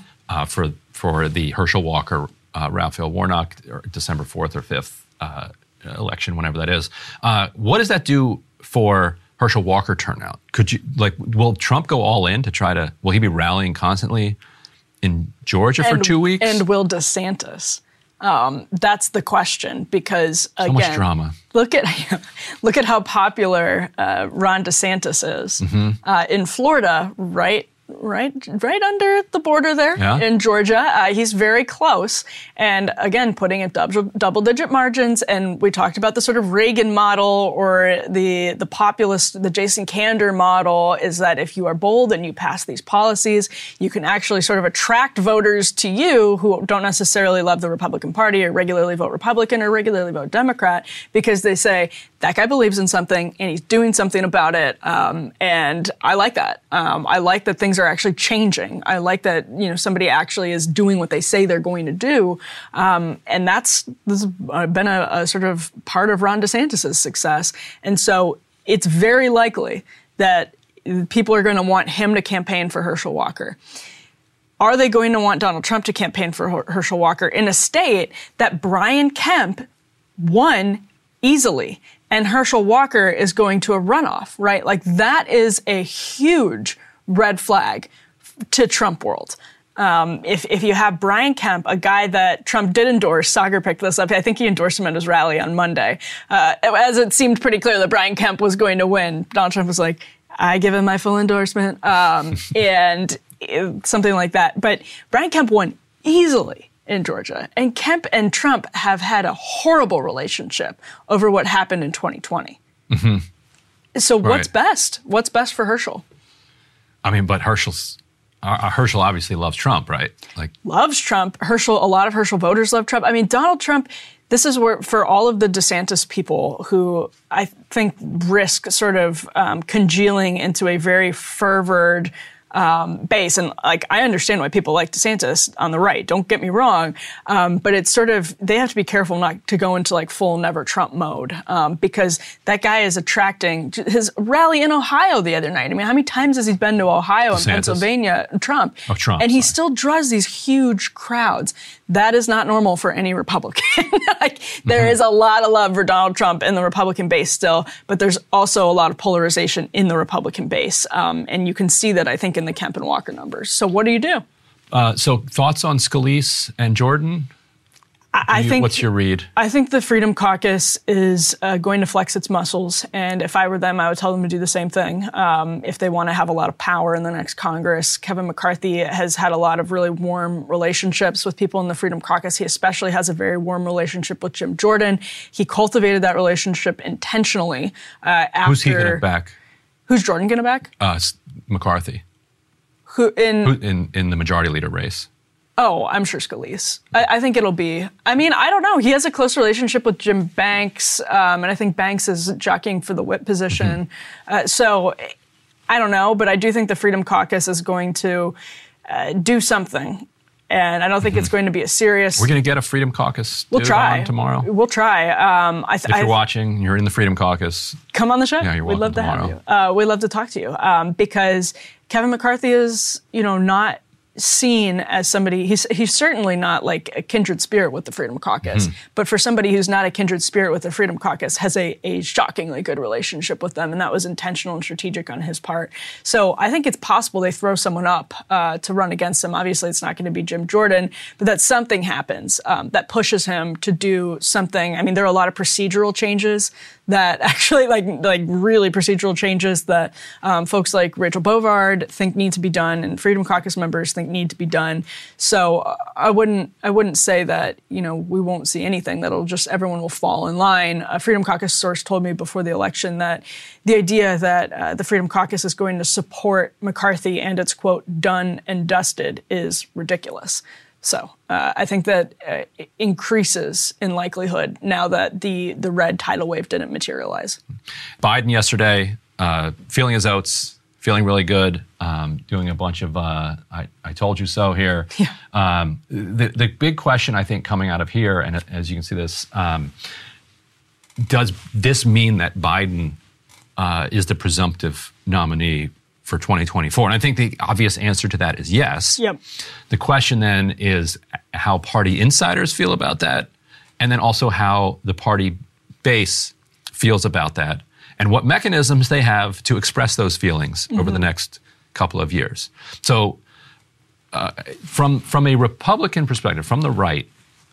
for the Herschel Walker, Raphael Warnock, December 4th or 5th election, whenever that is. What does that do for Herschel Walker turnout? Will Trump go all in will he be rallying constantly in Georgia for 2 weeks? And will DeSantis? That's the question, because again, so much drama. Look at how popular Ron DeSantis is in Florida, right under the border there in Georgia. He's very close. And again, putting in double-digit margins. And we talked about the sort of Reagan model, or the populist, the Jason Kander model, is that if you are bold and you pass these policies, you can actually sort of attract voters to you who don't necessarily love the Republican Party or regularly vote Republican or regularly vote Democrat, because they say, that guy believes in something and he's doing something about it. And I like that. I like that things are actually changing. I like that, somebody actually is doing what they say they're going to do. And this has been a sort of part of Ron DeSantis' success. And so it's very likely that people are going to want him to campaign for Herschel Walker. Are they going to want Donald Trump to campaign for Herschel Walker in a state that Brian Kemp won easily, and Herschel Walker is going to a runoff, right? Like, that is a huge red flag to Trump world. If you have Brian Kemp, a guy that Trump did endorse, Sagar picked this up. I think he endorsed him at his rally on Monday. As it seemed pretty clear that Brian Kemp was going to win, Donald Trump was like, I give him my full endorsement, and something like that. But Brian Kemp won easily in Georgia. And Kemp and Trump have had a horrible relationship over what happened in 2020. So what's best? What's best for Herschel? I mean, but Herschel obviously loves Trump, right? Loves Trump. A lot of Herschel voters love Trump. I mean, Donald Trump, this is where, for all of the DeSantis people who I think risk sort of congealing into a very fervored base. And I understand why people like DeSantis on the right. Don't get me wrong. But it's sort of, they have to be careful not to go into full never Trump mode. Because that guy is attracting his rally in Ohio the other night. I mean, how many times has he been to Ohio and Pennsylvania? Trump. Oh, Trump. And he still draws these huge crowds. That is not normal for any Republican. There is a lot of love for Donald Trump in the Republican base still, but there's also a lot of polarization in the Republican base. And you can see that, I think, in the Kemp and Walker numbers. So what do you do? So thoughts on Scalise and Jordan? What's your read? I think the Freedom Caucus is going to flex its muscles. And if I were them, I would tell them to do the same thing. If they want to have a lot of power in the next Congress, Kevin McCarthy has had a lot of really warm relationships with people in the Freedom Caucus. He especially has a very warm relationship with Jim Jordan. He cultivated that relationship intentionally. Who's he going to back? Who's Jordan going to back? McCarthy. Who in the majority leader race. Oh, I'm sure Scalise. I think it'll be. I mean, I don't know. He has a close relationship with Jim Banks, and I think Banks is jockeying for the whip position. So I don't know, but I do think the Freedom Caucus is going to do something. And I don't think it's going to be a serious. We're going to get a Freedom Caucus. We'll try on tomorrow. We'll try. If you're watching, you're in the Freedom Caucus. Come on the show. Yeah, you're welcome. We'd love to tomorrow. have you. We'd love to talk to you because Kevin McCarthy is, not seen as somebody. He's certainly not like a kindred spirit with the Freedom Caucus. But for somebody who's not a kindred spirit with the Freedom Caucus, has a shockingly good relationship with them, and that was intentional and strategic on his part. So I think it's possible they throw someone up to run against him. Obviously, it's not going to be Jim Jordan, but that something happens that pushes him to do something. I mean, there are a lot of procedural changes that actually, like really procedural changes that folks like Rachel Bovard think need to be done, and Freedom Caucus members think need to be done. So I wouldn't say that we won't see anything. That'll just everyone will fall in line. A Freedom Caucus source told me before the election that the idea that the Freedom Caucus is going to support McCarthy and it's quote done and dusted is ridiculous. So I think that increases in likelihood now that the red tidal wave didn't materialize. Biden yesterday, feeling his oats, feeling really good, doing a bunch of I told you so here. Yeah. The big question I think coming out of here, and as you can see this, does this mean that Biden is the presumptive nominee for 2024? And I think the obvious answer to that is yes. Yep. The question then is how party insiders feel about that, and then also how the party base feels about that, and what mechanisms they have to express those feelings over the next couple of years. So from a Republican perspective, from the right,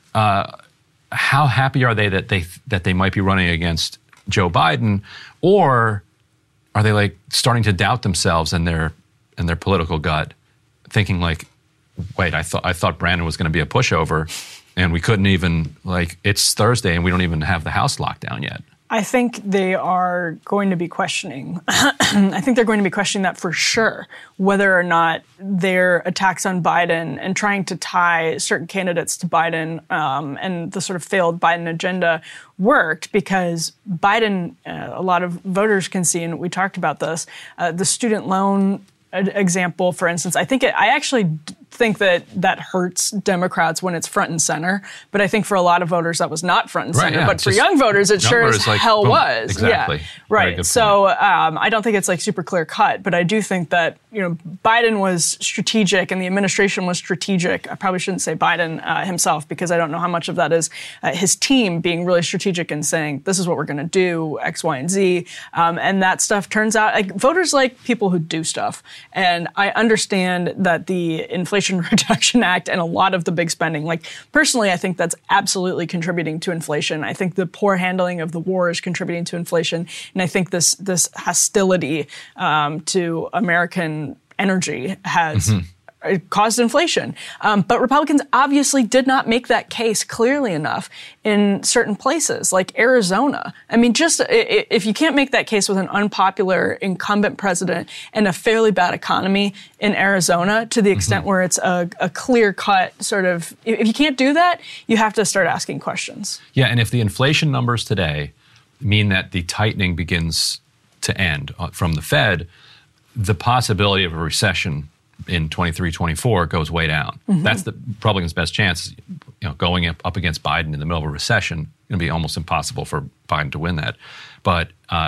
how happy are they that they might be running against Joe Biden, or are they like starting to doubt themselves and their political gut, thinking like, wait, I thought Brandon was going to be a pushover, and we couldn't even, like, it's Thursday and we don't even have the House locked down yet. I think they are going to be questioning. I think they're going to be questioning that for sure, whether or not their attacks on Biden and trying to tie certain candidates to Biden and the sort of failed Biden agenda worked, because Biden, a lot of voters can see, and we talked about this, the student loan example, for instance. I actually think that hurts Democrats when it's front and center, but I think for a lot of voters that was not front and center. Yeah, but for young voters, it sure as hell was. Exactly. Yeah, right. So I don't think it's like super clear cut, but I do think that Biden was strategic and the administration was strategic. I probably shouldn't say Biden himself, because I don't know how much of that is his team being really strategic and saying this is what we're going to do, X, Y, and Z, and that stuff turns out like voters like people who do stuff. And I understand that the Inflation Reduction Act and a lot of the big spending, like personally, I think that's absolutely contributing to inflation. I think the poor handling of the war is contributing to inflation. And I think this hostility to American energy has caused inflation. But Republicans obviously did not make that case clearly enough in certain places, like Arizona. I mean, just if you can't make that case with an unpopular incumbent president and a fairly bad economy in Arizona, to the extent where it's a clear-cut sort of, if you can't do that, you have to start asking questions. Yeah, and if the inflation numbers today mean that the tightening begins to end from the Fed, the possibility of a recession in 23, 24 goes way down. That's the Republicans' best chance. Going up against Biden in the middle of a recession, going to be almost impossible for Biden to win that. But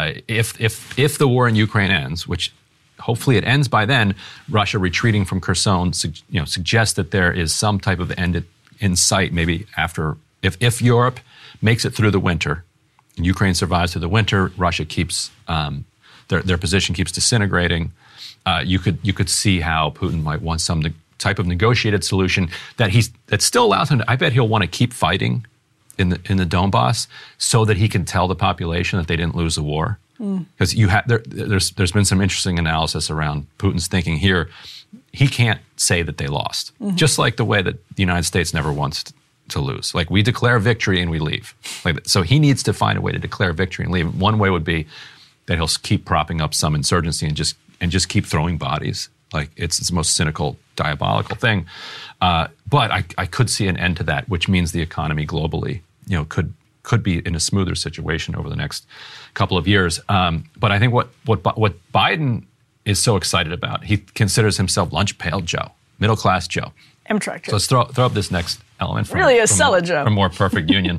if the war in Ukraine ends, which hopefully it ends by then, Russia retreating from Kherson, suggests that there is some type of end in sight. Maybe after, if Europe makes it through the winter, and Ukraine survives through the winter, Russia keeps their position keeps disintegrating. You could see how Putin might want some type of negotiated solution that still allows him to. I bet he'll want to keep fighting in the Donbass so that he can tell the population that they didn't lose the war. Because there's been some interesting analysis around Putin's thinking here. He can't say that they lost, just like the way that the United States never wants to lose. Like, we declare victory and we leave. So he needs to find a way to declare victory and leave. One way would be that he'll keep propping up some insurgency and just keep throwing bodies. Like, it's the most cynical, diabolical thing. But I could see an end to that, which means the economy globally, could be in a smoother situation over the next couple of years. But I think what Biden is so excited about, he considers himself lunch pail Joe, middle class Joe. Amtrak Joe. So let's throw up this next element from Joe. From More Perfect Union.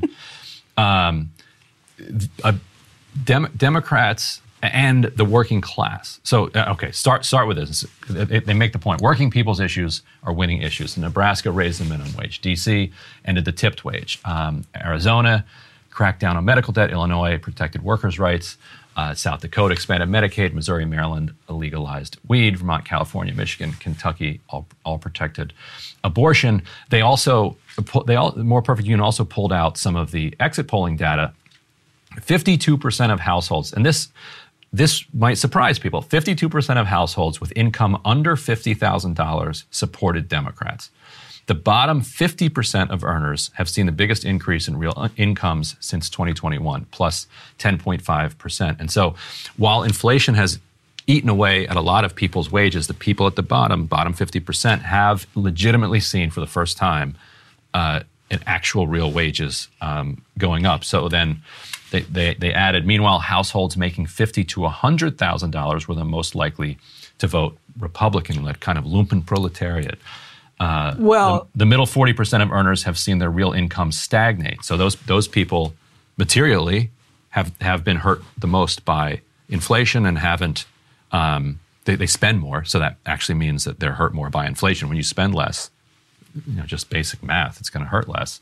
Democrats and the working class. So, start with this. They make the point. Working people's issues are winning issues. Nebraska raised the minimum wage. D.C. ended the tipped wage. Arizona cracked down on medical debt. Illinois protected workers' rights. South Dakota expanded Medicaid. Missouri, Maryland legalized weed. Vermont, California, Michigan, Kentucky all protected abortion. The More Perfect Union also pulled out some of the exit polling data. 52% of households, and this might surprise people, 52% of households with income under $50,000 supported Democrats. The bottom 50% of earners have seen the biggest increase in real incomes since 2021, plus 10.5%. And so while inflation has eaten away at a lot of people's wages, the people at the bottom 50%, have legitimately seen for the first time an actual real wages going up. So then they added, meanwhile, households making $50,000 to $100,000 were the most likely to vote Republican, that kind of lumpen proletariat. The middle 40% of earners have seen their real income stagnate. So those people materially have been hurt the most by inflation and haven't, they spend more. So that actually means that they're hurt more by inflation. When you spend less, just basic math, it's going to hurt less.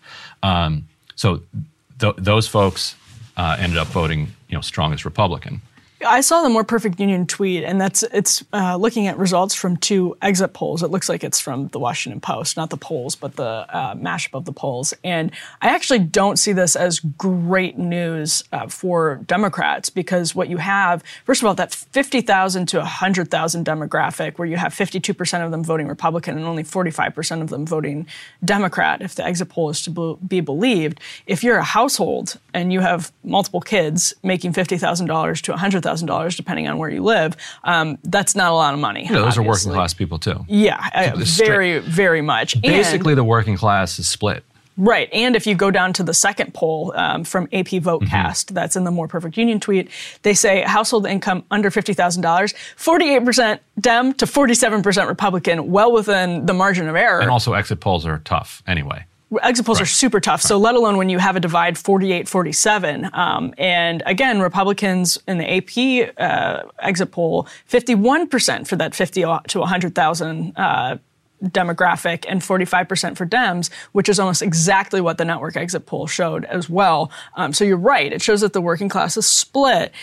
Those folks ended up voting, strongest Republican. I saw the More Perfect Union tweet, and it's looking at results from two exit polls. It looks like it's from the Washington Post, not the polls, but the mashup of the polls. And I actually don't see this as great news for Democrats, because what you have, first of all, that 50,000 to 100,000 demographic, where you have 52% of them voting Republican and only 45% of them voting Democrat, if the exit poll is to be believed. If you're a household and you have multiple kids making $50,000 to $100,000, depending on where you live, that's not a lot of money. Yeah, those are working class people too. Yeah, very, very much. Basically, the working class is split. Right. And if you go down to the second poll from AP Votecast, that's in the More Perfect Union tweet, they say household income under $50,000, 48% Dem to 47% Republican, well within the margin of error. And also exit polls are tough anyway. Exit polls are super tough, so let alone when you have a divide 48-47. And again, Republicans in the AP exit poll, 51% for that 50 to 100,000 demographic and 45% for Dems, which is almost exactly what the network exit poll showed as well. So you're right. It shows that the working class is split.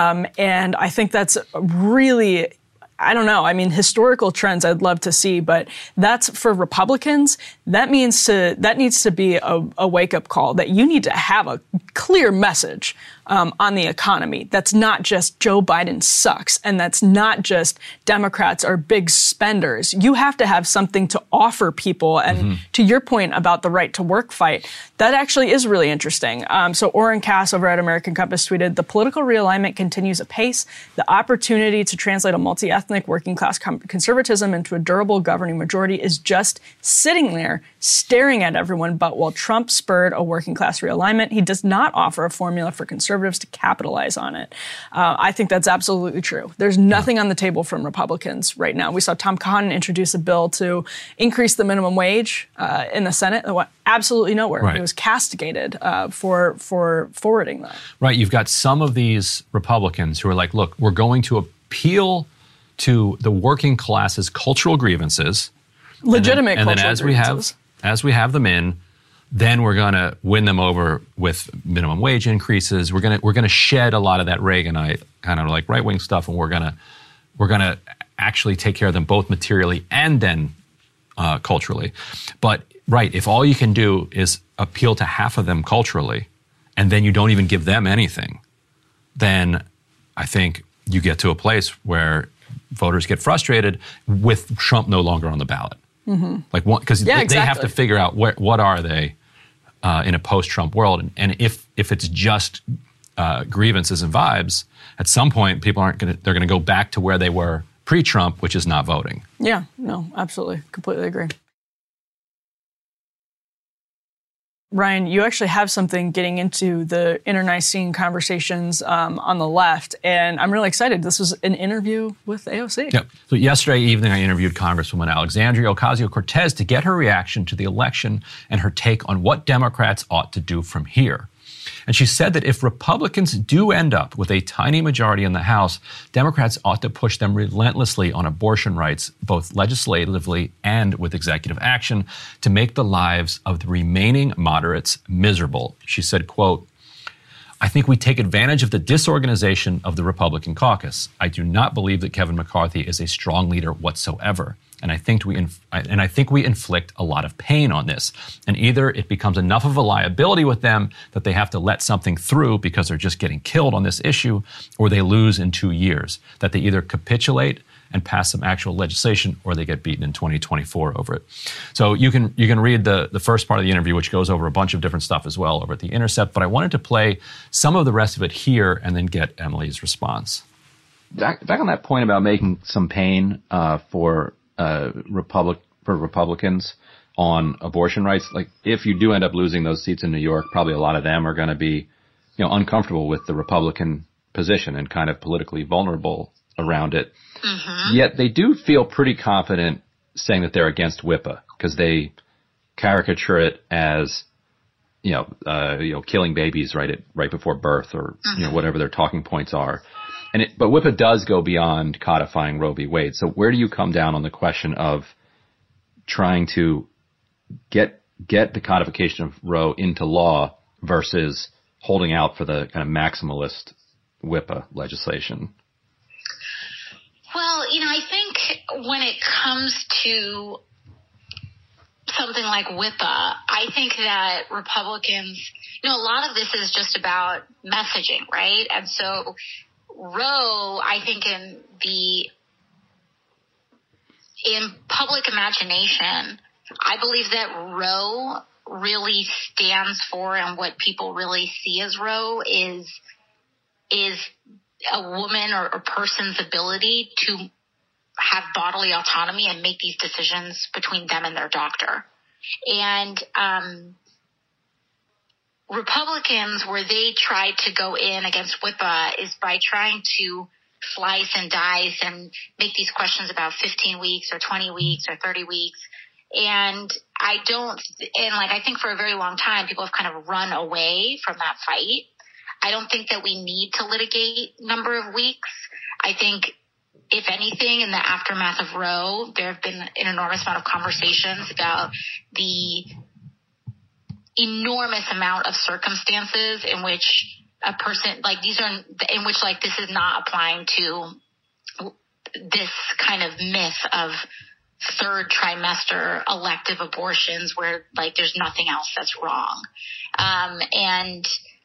And I think that's really, I don't know. I mean, historical trends I'd love to see, but that's for Republicans. That needs to be a wake-up call that you need to have a clear message on the economy. That's not just Joe Biden sucks, and that's not just Democrats are big spenders. You have to have something to offer people. And to your point about the right to work fight, that actually is really interesting. So Oren Cass over at American Compass tweeted, "The political realignment continues apace. The opportunity to translate a multi-ethnic working class conservatism into a durable governing majority is just sitting there staring at everyone. But while Trump spurred a working class realignment, he does not offer a formula for conservatives to capitalize on it." I think that's absolutely true. There's nothing on the table from Republicans right now. We saw Tom Cotton introduce a bill to increase the minimum wage in the Senate. It went absolutely nowhere. Right. He was castigated for forwarding that. Right. You've got some of these Republicans who are like, look, we're going to appeal to the working class's cultural grievances. Legitimate cultural grievances. And then as we have them in, then we're going to win them over with minimum wage increases. We're going to shed a lot of that Reaganite kind of like right-wing stuff, and we're going to actually take care of them both materially and then culturally. But right, if all you can do is appeal to half of them culturally, and then you don't even give them anything, then I think you get to a place where voters get frustrated with Trump no longer on the ballot. Like, because they have to figure out what are they in a post-Trump world, and if it's just grievances and vibes, at some point people they're going to go back to where they were pre-Trump, which is not voting. Yeah, no, absolutely, completely agree. Ryan, you actually have something getting into the internecine conversations on the left, and I'm really excited. This was an interview with AOC. Yep. So yesterday evening, I interviewed Congresswoman Alexandria Ocasio-Cortez to get her reaction to the election and her take on what Democrats ought to do from here. And she said that if Republicans do end up with a tiny majority in the House, Democrats ought to push them relentlessly on abortion rights, both legislatively and with executive action, to make the lives of the remaining moderates miserable. She said, quote, I think we take advantage of the disorganization of the Republican caucus. I do not believe that Kevin McCarthy is a strong leader whatsoever. And I think we inflict a lot of pain on this. And either it becomes enough of a liability with them that they have to let something through because they're just getting killed on this issue, or they lose in 2 years, that they either capitulate and pass some actual legislation, or they get beaten in 2024 over it. So you can read the first part of the interview, which goes over a bunch of different stuff as well over at The Intercept. But I wanted to play some of the rest of it here and then get Emily's response. Back on that point about making some pain for Republicans on abortion rights, like if you do end up losing those seats in New York, probably a lot of them are going to be, uncomfortable with the Republican position and kind of politically vulnerable around it. Mm-hmm. Yet they do feel pretty confident saying that they're against WIPA because they caricature it as, killing babies right before birth or, whatever their talking points are. But WIPA does go beyond codifying Roe v. Wade. So where do you come down on the question of trying to get the codification of Roe into law versus holding out for the kind of maximalist WIPA legislation? Well, I think when it comes to something like WIPA, I think that Republicans, a lot of this is just about messaging, right? And so Roe, I think in public imagination, I believe that Roe really stands for, and what people really see as Roe is a woman or a person's ability to have bodily autonomy and make these decisions between them and their doctor. And Republicans, where they tried to go in against WIPA, is by trying to slice and dice and make these questions about 15 weeks or 20 weeks or 30 weeks. And I think for a very long time, people have kind of run away from that fight. I don't think that we need to litigate number of weeks. I think, if anything, in the aftermath of Roe, there have been an enormous amount of conversations about the enormous amount of circumstances in which a person, this is not applying to this kind of myth of third trimester elective abortions where there's nothing else that's wrong. And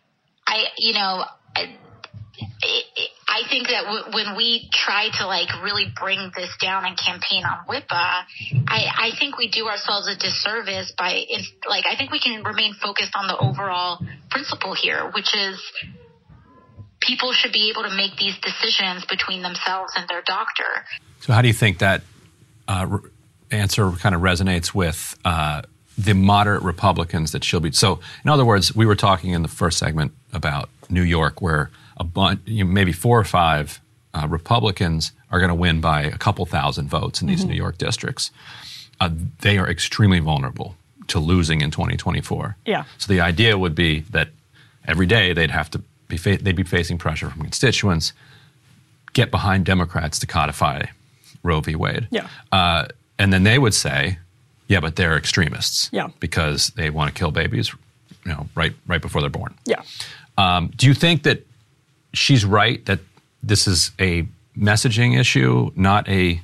I think that when we try to really bring this down and campaign on WIPA, I think we do ourselves a disservice by I think we can remain focused on the overall principle here, which is people should be able to make these decisions between themselves and their doctor. So how do you think that answer kind of resonates with the moderate Republicans that she'll be? So in other words, we were talking in the first segment about New York, where maybe 4 or 5 Republicans are going to win by a couple thousand votes in these New York districts. They are extremely vulnerable to losing in 2024. Yeah. So the idea would be that every day they'd be facing pressure from constituents, get behind Democrats to codify Roe v. Wade. Yeah. And then they would say, yeah, but they're extremists. Yeah. Because they want to kill babies, right before they're born. Yeah. Do you think that she's right that this is a messaging issue, not a,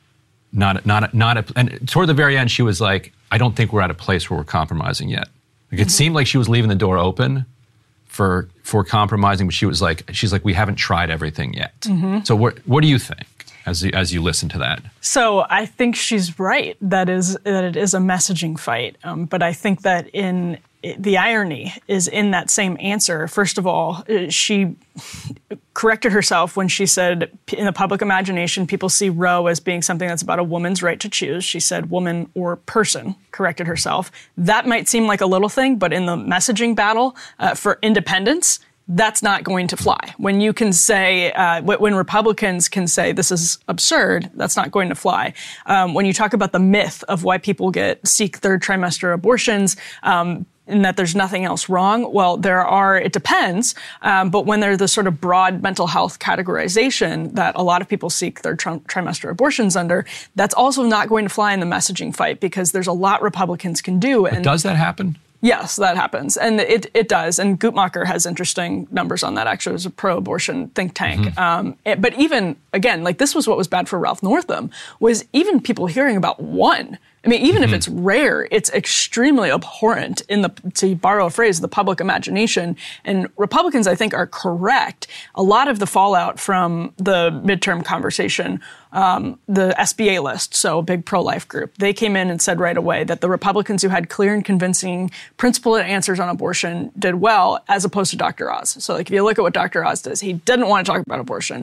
and toward the very end, she was like, I don't think we're at a place where we're compromising yet. It seemed like she was leaving the door open for compromising, but she's like, we haven't tried everything yet. So what do you think as you listen to that? So I think she's right that it is a messaging fight. But I think that the irony is in that same answer. First of all, she corrected herself when she said, in the public imagination, people see Roe as being something that's about a woman's right to choose. She said woman or person, corrected herself. That might seem like a little thing, but in the messaging battle for independence, that's not going to fly. When you can say, when Republicans can say this is absurd, that's not going to fly. When you talk about the myth of why people seek third trimester abortions, and that there's nothing else wrong, well, it depends, but when there's the sort of broad mental health categorization that a lot of people seek third trimester abortions under, that's also not going to fly in the messaging fight because there's a lot Republicans can do. But does that happen? Yes, that happens. And it does. And Guttmacher has interesting numbers on that, actually. It was a pro-abortion think tank. But even, again, like this was what was bad for Ralph Northam, was even people hearing about one. I mean, even if it's rare, it's extremely abhorrent to borrow a phrase, the public imagination. And Republicans, I think, are correct. A lot of the fallout from the midterm conversation, the SBA list, so a big pro-life group, they came in and said right away that the Republicans who had clear and convincing principled answers on abortion did well, as opposed to Dr. Oz. So like if you look at what Dr. Oz does, he didn't want to talk about abortion.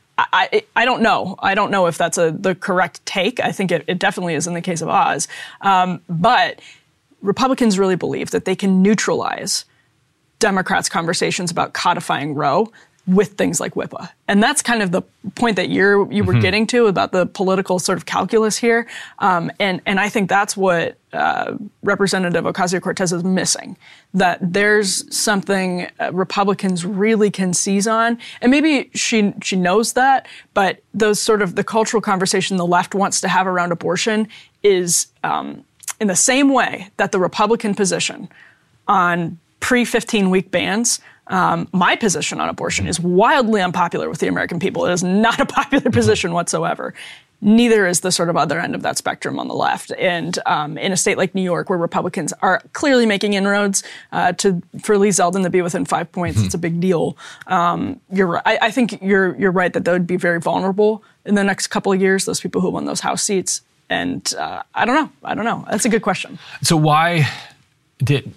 I don't know. I don't know if that's the correct take. I think it definitely is in the case of Oz. But Republicans really believe that they can neutralize Democrats' conversations about codifying Roe with things like WIPA. And that's kind of the point that you were getting to about the political sort of calculus here. And I think that's what Representative Ocasio-Cortez is missing, that there's something Republicans really can seize on. And maybe she knows that, but those sort of the cultural conversation the left wants to have around abortion is in the same way that the Republican position on pre-15-week bans, my position on abortion is wildly unpopular with the American people. It is not a popular position whatsoever. Neither is the sort of other end of that spectrum on the left. And in a state like New York, where Republicans are clearly making inroads for Lee Zeldin to be within 5 points, it's a big deal. You're right. I think you're right that they would be very vulnerable in the next couple of years, those people who won those House seats. And I don't know. That's a good question. So why did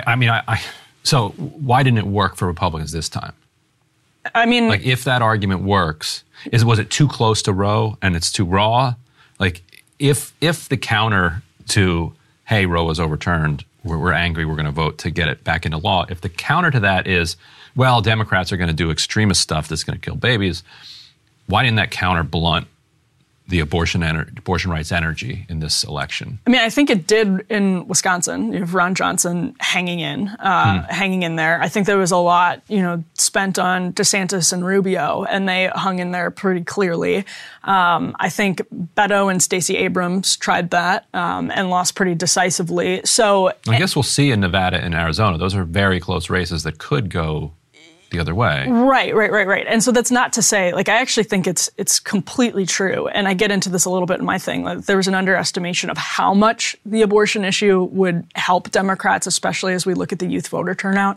So why didn't it work for Republicans this time? I mean, like if that argument works, was it too close to Roe and it's too raw? Like if the counter to, hey, Roe was overturned, we're angry, we're going to vote to get it back into law. If the counter to that is, well, Democrats are going to do extremist stuff that's going to kill babies, why didn't that counter blunt the abortion rights energy in this election? I mean, I think it did in Wisconsin. You have Ron Johnson hanging in there. I think there was a lot, spent on DeSantis and Rubio, and they hung in there pretty clearly. I think Beto and Stacey Abrams tried that and lost pretty decisively. So I guess we'll see in Nevada and Arizona. Those are very close races that could go the other way. Right. And so that's not to say, like, I actually think it's completely true. And I get into this a little bit in my thing. Like, there was an underestimation of how much the abortion issue would help Democrats, especially as we look at the youth voter turnout.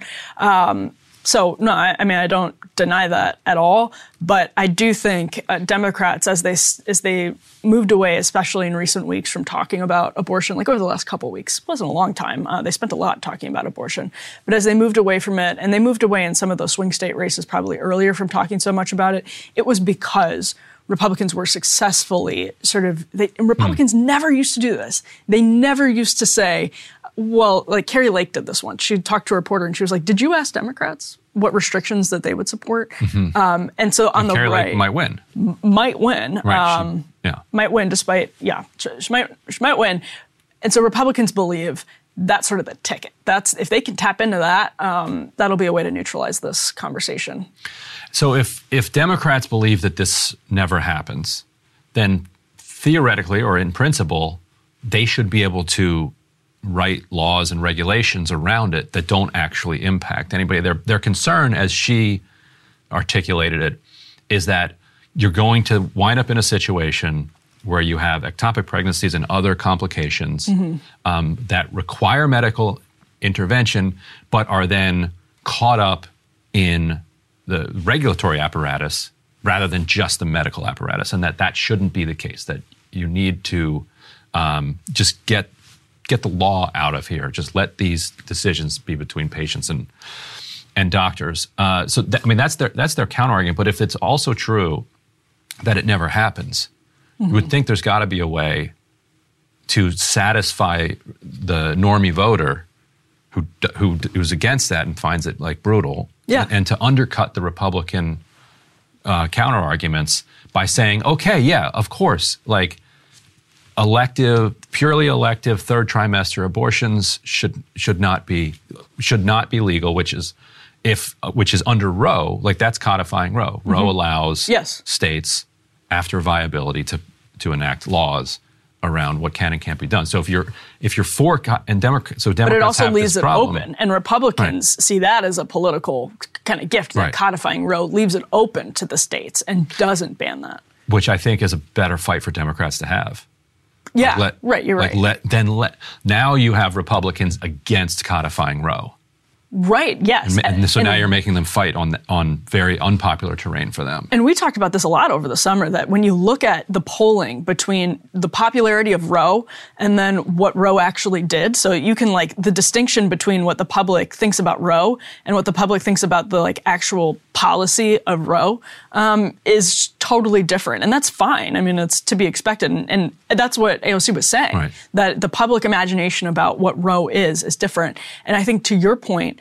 So, no, I don't deny that at all. But I do think Democrats, as they moved away, especially in recent weeks, from talking about abortion, like over the last couple of weeks, it wasn't a long time. They spent a lot talking about abortion. But as they moved away from it, and they moved away in some of those swing state races probably earlier from talking so much about it, it was because Republicans were successfully Republicans never used to do this. They never used to say, well, like Carrie Lake did this once. She talked to a reporter and she was like, did you ask Democrats what restrictions that they would support? And so on the Carrie right. Lake might win. Might win. Right. Might win despite, she might win. And so Republicans believe that's sort of the ticket. If they can tap into that, that'll be a way to neutralize this conversation. So if Democrats believe that this never happens, then theoretically or in principle, they should be able to write laws and regulations around it that don't actually impact anybody. Their concern, as she articulated it, is that you're going to wind up in a situation where you have ectopic pregnancies and other complications that require medical intervention, but are then caught up in the regulatory apparatus rather than just the medical apparatus, and that shouldn't be the case, that you need to just get the law out of here. Just let these decisions be between patients and doctors. That's their counter argument. But if it's also true that it never happens, you would think there's got to be a way to satisfy the normie voter who's against that and finds it like brutal, and to undercut the Republican counter arguments by saying, okay, yeah, of course, like purely elective third trimester abortions should not be legal, which is under Roe, like that's codifying Roe. Roe allows states after viability to enact laws around what can and can't be done. So if you're for and Democrats, but it also leaves it open, and Republicans see that as a political kind of gift. That codifying Roe leaves it open to the states and doesn't ban that, which I think is a better fight for Democrats to have. Yeah, you're right. Now you have Republicans against codifying Roe. Right, yes. And so now you're making them fight on very unpopular terrain for them. And we talked about this a lot over the summer, that when you look at the polling between the popularity of Roe and then what Roe actually did, so you can the distinction between what the public thinks about Roe and what the public thinks about the actual policy of Roe is totally different. And that's fine. I mean, it's to be expected. And that's what AOC was saying, that the public imagination about what Roe is different. And I think to your point,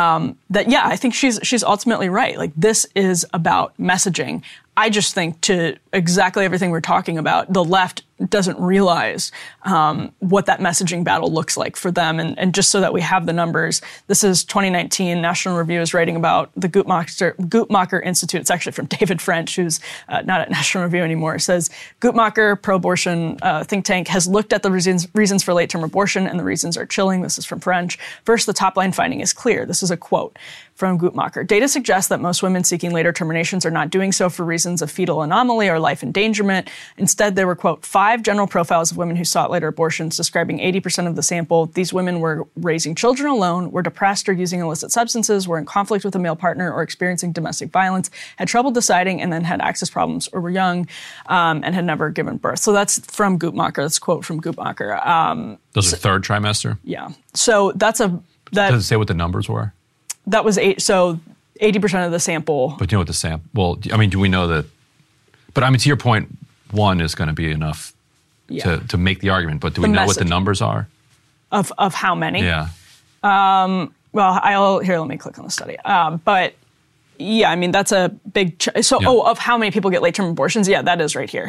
I think she's ultimately right. Like, this is about messaging. I just think, to exactly everything we're talking about, the left doesn't realize what that messaging battle looks like for them. And just so that we have the numbers, this is 2019. National Review is writing about the Guttmacher Institute. It's actually from David French, who's not at National Review anymore. It says, Guttmacher, pro-abortion think tank, has looked at the reasons for late-term abortion, and the reasons are chilling. This is from French. First, the top-line finding is clear. This is a quote from Guttmacher. Data suggests that most women seeking later terminations are not doing so for reasons of fetal anomaly or life endangerment. Instead, there were, quote, 5 general profiles of women who sought later abortions, describing 80% of the sample. These women were raising children alone, were depressed or using illicit substances, were in conflict with a male partner or experiencing domestic violence, had trouble deciding, and then had access problems, or were young and had never given birth. So that's from Guttmacher. That's a quote from Guttmacher. Those are third trimester? Yeah. So that's Does it say what the numbers were? That was 80% of the sample. But you know what the sample? Well, I mean, do we know that? But I mean, to your point, 1 is going to be enough to make the argument. But do we know what the numbers are? Of how many? Yeah. Well, let me click on the study. But yeah, I mean, that's a big. Of how many people get late-term abortions? Yeah, that is right here.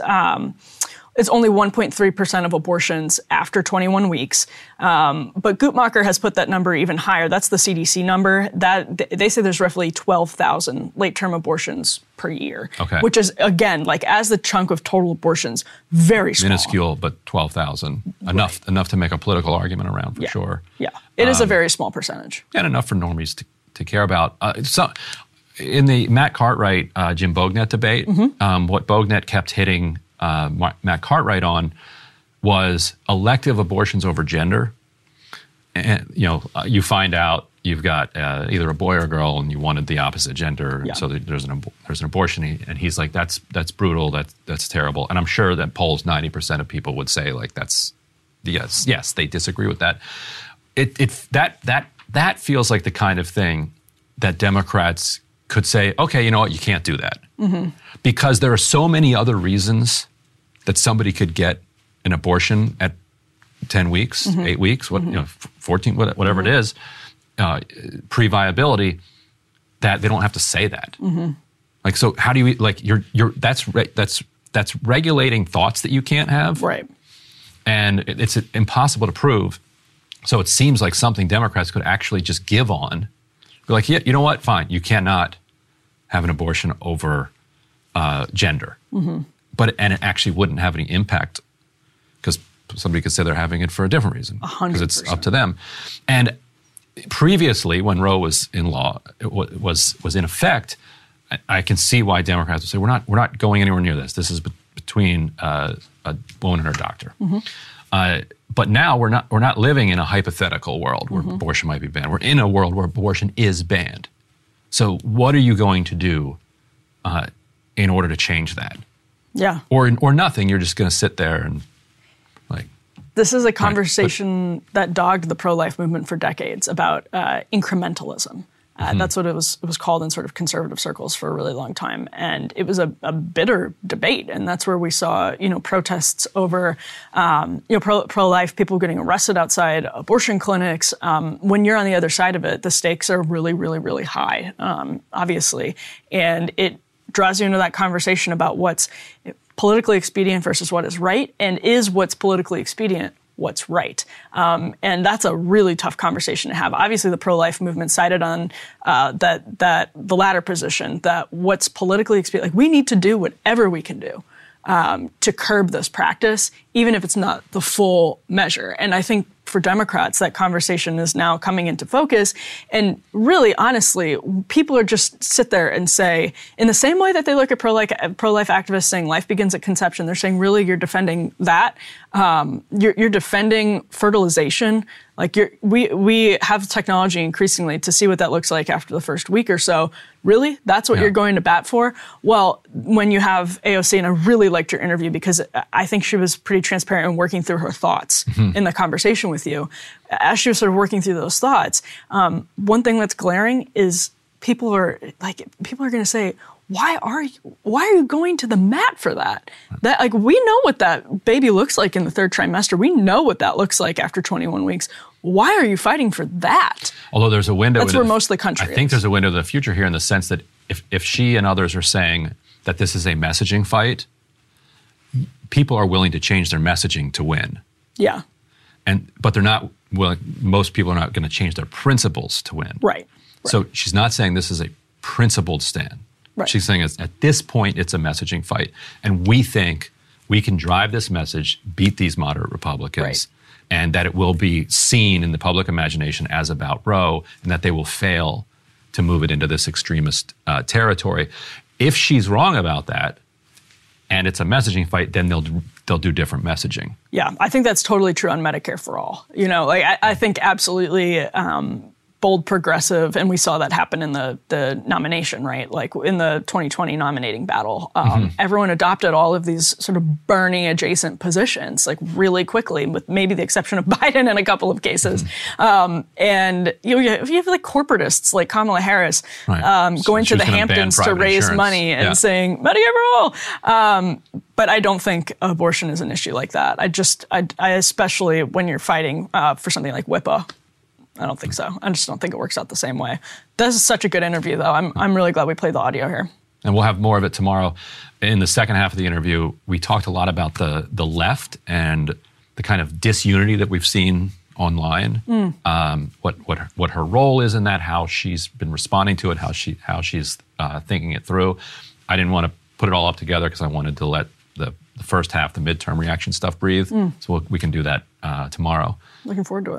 It's only 1.3% of abortions after 21 weeks. But Guttmacher has put that number even higher. That's the CDC number. That they say there's roughly 12,000 late-term abortions per year, which is, again, as the chunk of total abortions, very small. Minuscule, but 12,000. Enough to make a political argument around, for sure. Yeah, it is a very small percentage. And enough for normies to care about. So in the Matt Cartwright, Jim Bognett debate, what Bognett kept hitting Matt Cartwright on was elective abortions over gender. And, you find out you've got either a boy or a girl and you wanted the opposite gender, so there's an abortion. And he's like, that's brutal, that's terrible. And I'm sure that polls 90% of people would say, that's, yes, they disagree with that. That feels like the kind of thing that Democrats could say, okay, you know what, you can't do that. Because there are so many other reasons that somebody could get an abortion at 10 weeks, 8 weeks, 14, whatever it is, pre-viability, that they don't have to say that. So how do you, that's regulating thoughts that you can't have. Right. And it's impossible to prove. So it seems like something Democrats could actually just give on. Be like, yeah, you know what? Fine. You cannot have an abortion over gender. And it actually wouldn't have any impact because somebody could say they're having it for a different reason. 100%. Because it's up to them. And previously, when Roe was in law, was in effect, I can see why Democrats would say we're not going anywhere near this. This is between a woman and her doctor. But now we're not living in a hypothetical world where abortion might be banned. We're in a world where abortion is banned. So what are you going to do in order to change that? Yeah. Or nothing. You're just going to sit there and This is a conversation that dogged the pro-life movement for decades about incrementalism. That's what it was called in sort of conservative circles for a really long time. And it was a bitter debate. And that's where we saw, protests over, pro-life, people getting arrested outside abortion clinics. When you're on the other side of it, the stakes are really, really, really high, obviously. And it draws you into that conversation about what's politically expedient versus what is right, and is what's politically expedient what's right. And that's a really tough conversation to have. Obviously, the pro-life movement sided on that the latter position, that what's politically expedient, we need to do whatever we can do to curb this practice, even if it's not the full measure. And I think for Democrats, that conversation is now coming into focus. And really, honestly, people are just sit there and say, in the same way that they look at pro-life activists saying life begins at conception, they're saying, really, you're defending that? You're defending fertilization? We have technology increasingly to see what that looks like after the first week or so. Really? That's what you're going to bat for? Well, when you have AOC, and I really liked your interview because I think she was pretty transparent in working through her thoughts in the conversation with you. As she was sort of working through those thoughts, one thing that's glaring is people are going to say, why are you going to the mat for that? That we know what that baby looks like in the third trimester. We know what that looks like after 21 weeks. Why are you fighting for that? Although there's a window. That's where most of the country is. I think there's a window to the future here in the sense that if she and others are saying that this is a messaging fight, people are willing to change their messaging to win. Yeah. But they're not willing, most people are not going to change their principles to win. Right. So she's not saying this is a principled stand. Right. She's saying at this point, it's a messaging fight. And we think we can drive this message, beat these moderate Republicans, and that it will be seen in the public imagination as about Roe, and that they will fail to move it into this extremist territory. If she's wrong about that, and it's a messaging fight, then they'll do different messaging. Yeah, I think that's totally true on Medicare for All. I think absolutely bold progressive, and we saw that happen in the nomination, right? In the 2020 nominating battle, everyone adopted all of these sort of Bernie adjacent positions, really quickly, with maybe the exception of Biden in a couple of cases. And you have corporatists like Kamala Harris going to the Hamptons to raise money and saying Medicare for all. But I don't think abortion is an issue like that. I especially when you're fighting for something like WIPA. I don't think so. I just don't think it works out the same way. This is such a good interview, though. I'm really glad we played the audio here. And we'll have more of it tomorrow. In the second half of the interview, we talked a lot about the left and the kind of disunity that we've seen online. What her role is in that, how she's been responding to it, how she's thinking it through. I didn't want to put it all up together because I wanted to let the first half, the midterm reaction stuff, breathe. So we can do that tomorrow. Looking forward to it.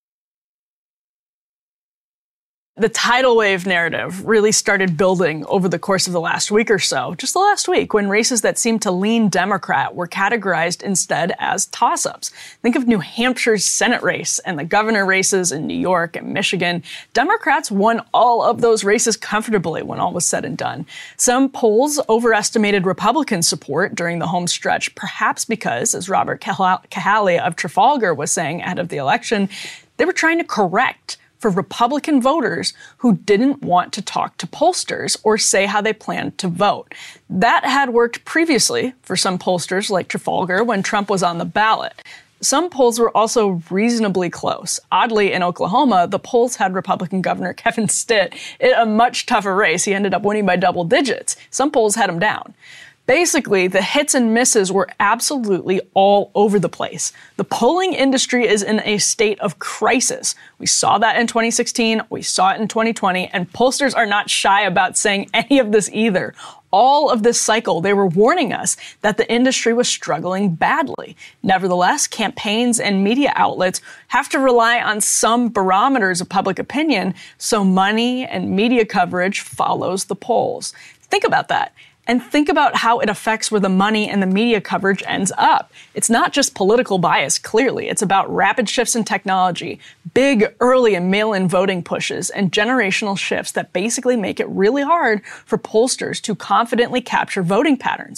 The tidal wave narrative really started building over the course of the last week or so, just the last week, when races that seemed to lean Democrat were categorized instead as toss-ups. Think of New Hampshire's Senate race and the governor races in New York and Michigan. Democrats won all of those races comfortably when all was said and done. Some polls overestimated Republican support during the home stretch, perhaps because, as Robert Cahaly of Trafalgar was saying ahead of the election, they were trying to correct for Republican voters who didn't want to talk to pollsters or say how they planned to vote. That had worked previously for some pollsters like Trafalgar when Trump was on the ballot. Some polls were also reasonably close. Oddly, in Oklahoma, the polls had Republican Governor Kevin Stitt in a much tougher race. He ended up winning by double digits. Some polls had him down. Basically, the hits and misses were absolutely all over the place. The polling industry is in a state of crisis. We saw that in 2016, we saw it in 2020, and pollsters are not shy about saying any of this either. All of this cycle, they were warning us that the industry was struggling badly. Nevertheless, campaigns and media outlets have to rely on some barometers of public opinion, so money and media coverage follows the polls. Think about that. And think about how it affects where the money and the media coverage ends up. It's not just political bias, clearly. It's about rapid shifts in technology, big early and mail-in voting pushes, and generational shifts that basically make it really hard for pollsters to confidently capture voting patterns.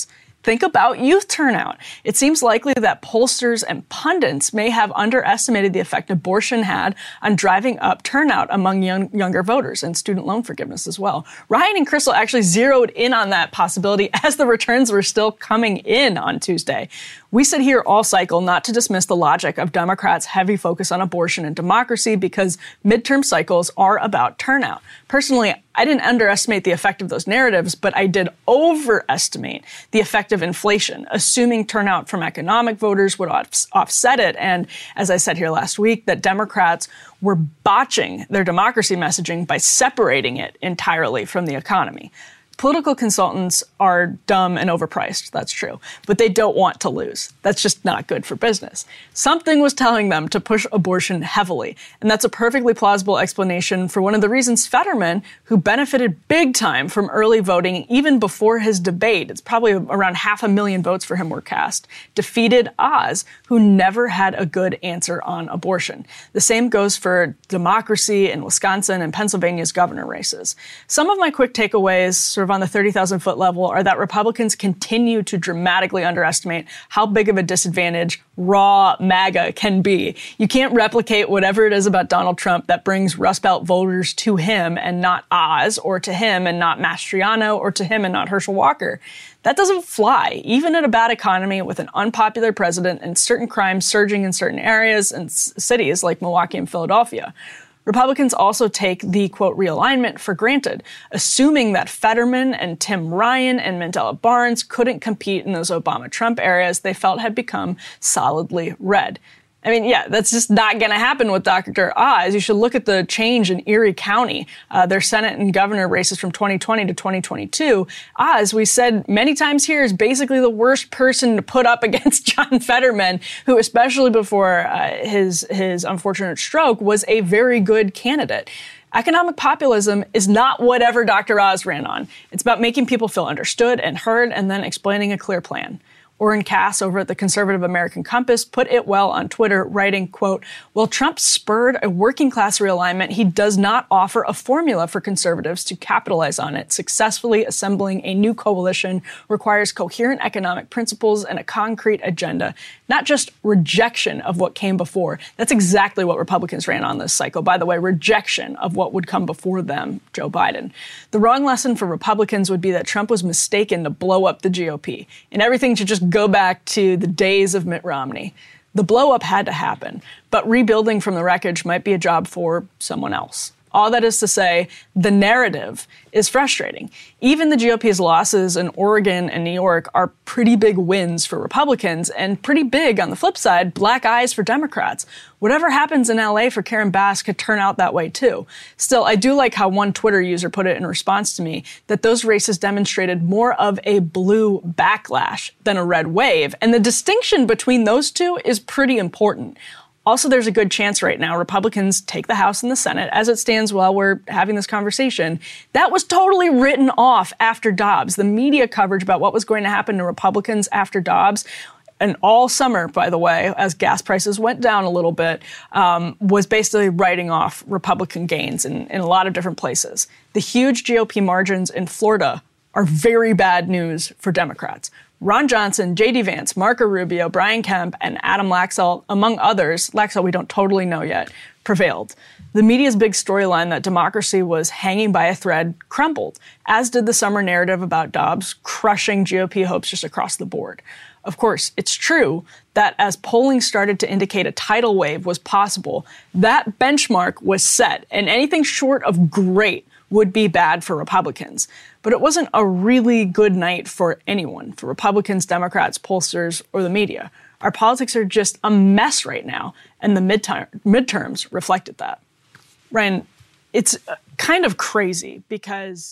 think about youth turnout. It seems likely that pollsters and pundits may have underestimated the effect abortion had on driving up turnout among younger voters and student loan forgiveness as well. Ryan and Crystal actually zeroed in on that possibility as the returns were still coming in on Tuesday. We sit here all cycle not to dismiss the logic of Democrats' heavy focus on abortion and democracy because midterm cycles are about turnout. Personally, I didn't underestimate the effect of those narratives, but I did overestimate the effect of inflation, assuming turnout from economic voters would offset it. And as I said here last week, that Democrats were botching their democracy messaging by separating it entirely from the economy. Political consultants are dumb and overpriced, that's true, but they don't want to lose. That's just not good for business. Something was telling them to push abortion heavily, and that's a perfectly plausible explanation for one of the reasons Fetterman, who benefited big time from early voting even before his debate, it's probably around 500,000 votes for him were cast, defeated Oz, who never had a good answer on abortion. The same goes for democracy in Wisconsin and Pennsylvania's governor races. Some of my quick takeaways, sort of on the 30,000-foot level, are that Republicans continue to dramatically underestimate how big of a disadvantage raw MAGA can be. You can't replicate whatever it is about Donald Trump that brings Rust Belt voters to him and not Oz, or to him and not Mastriano, or to him and not Herschel Walker. That doesn't fly, even in a bad economy with an unpopular president and certain crimes surging in certain areas and cities like Milwaukee and Philadelphia. Republicans also take the, quote, realignment for granted, assuming that Fetterman and Tim Ryan and Mandela Barnes couldn't compete in those Obama-Trump areas they felt had become solidly red. I mean, yeah, that's just not going to happen with Dr. Oz. You should look at the change in Erie County, their Senate and governor races from 2020 to 2022. Oz, we said many times here, is basically the worst person to put up against John Fetterman, who, especially before his unfortunate stroke, was a very good candidate. Economic populism is not whatever Dr. Oz ran on. It's about making people feel understood and heard and then explaining a clear plan. Orrin Cass over at the Conservative American Compass put it well on Twitter, writing, quote, "While Trump spurred a working class realignment, he does not offer a formula for conservatives to capitalize on it. Successfully assembling a new coalition requires coherent economic principles and a concrete agenda, not just rejection of what came before." That's exactly what Republicans ran on this cycle. By the way, rejection of what would come before them, Joe Biden. The wrong lesson for Republicans would be that Trump was mistaken to blow up the GOP, and everything should just go back to the days of Mitt Romney. The blow-up had to happen, but rebuilding from the wreckage might be a job for someone else. All that is to say, the narrative is frustrating. Even the GOP's losses in Oregon and New York are pretty big wins for Republicans and pretty big, on the flip side, black eyes for Democrats. Whatever happens in LA for Karen Bass could turn out that way too. Still, I do like how one Twitter user put it in response to me, that those races demonstrated more of a blue backlash than a red wave. And the distinction between those two is pretty important. Also, there's a good chance right now Republicans take the House and the Senate. As it stands while we're having this conversation, that was totally written off after Dobbs. The media coverage about what was going to happen to Republicans after Dobbs, and all summer, by the way, as gas prices went down a little bit, was basically writing off Republican gains in a lot of different places. The huge GOP margins in Florida are very bad news for Democrats. Ron Johnson, J.D. Vance, Marco Rubio, Brian Kemp, and Adam Laxalt, among others, Laxalt we don't totally know yet, prevailed. The media's big storyline that democracy was hanging by a thread crumbled, as did the summer narrative about Dobbs crushing GOP hopes just across the board. Of course, it's true that as polling started to indicate a tidal wave was possible, that benchmark was set, and anything short of great would be bad for Republicans. But it wasn't a really good night for anyone, for Republicans, Democrats, pollsters, or the media. Our politics are just a mess right now, and the midterms reflected that. Ryan, it's kind of crazy because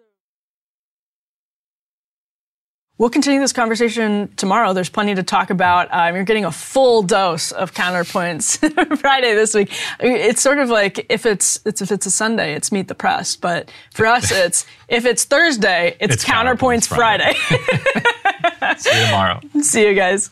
we'll continue this conversation tomorrow. There's plenty to talk about. You're getting a full dose of Counterpoints Friday this week. It's sort of like if it's a Sunday, it's Meet the Press. But for us, if it's Thursday, it's Counterpoints Friday. See you tomorrow. See you guys.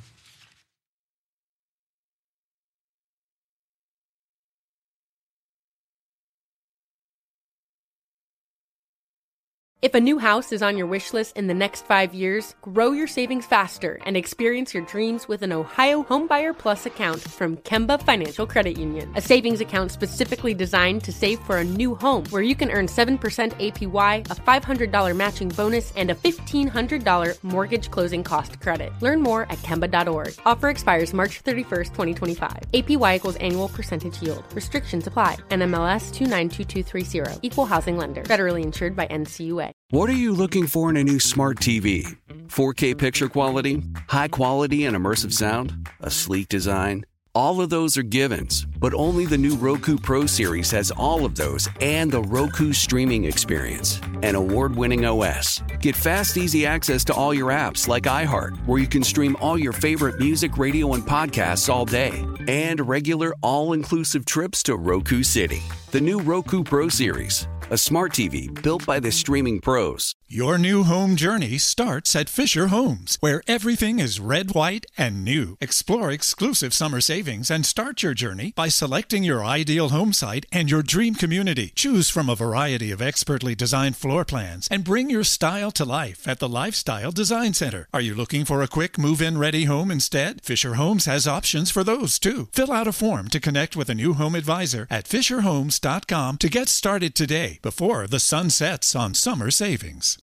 If a new house is on your wish list in the next 5 years, grow your savings faster and experience your dreams with an Ohio Homebuyer Plus account from Kemba Financial Credit Union. A savings account specifically designed to save for a new home, where you can earn 7% APY, a $500 matching bonus, and a $1,500 mortgage closing cost credit. Learn more at Kemba.org. Offer expires March 31st, 2025. APY equals annual percentage yield. Restrictions apply. NMLS 292230. Equal housing lender. Federally insured by NCUA. What are you looking for in a new smart TV? 4K picture quality? High quality and immersive sound? A sleek design? All of those are givens, but only the new Roku Pro Series has all of those and the Roku streaming experience, an award-winning OS. Get fast, easy access to all your apps like iHeart, where you can stream all your favorite music, radio, and podcasts all day, and regular all-inclusive trips to Roku City. The new Roku Pro Series, a smart TV built by the streaming pros. Your new home journey starts at Fisher Homes, where everything is red, white, and new. Explore exclusive summer savings and start your journey by selecting your ideal home site and your dream community. Choose from a variety of expertly designed floor plans and bring your style to life at the Lifestyle Design Center. Are you looking for a quick move-in ready home instead? Fisher Homes has options for those too. Fill out a form to connect with a new home advisor at fisherhomes.com to get started today before the sun sets on summer savings.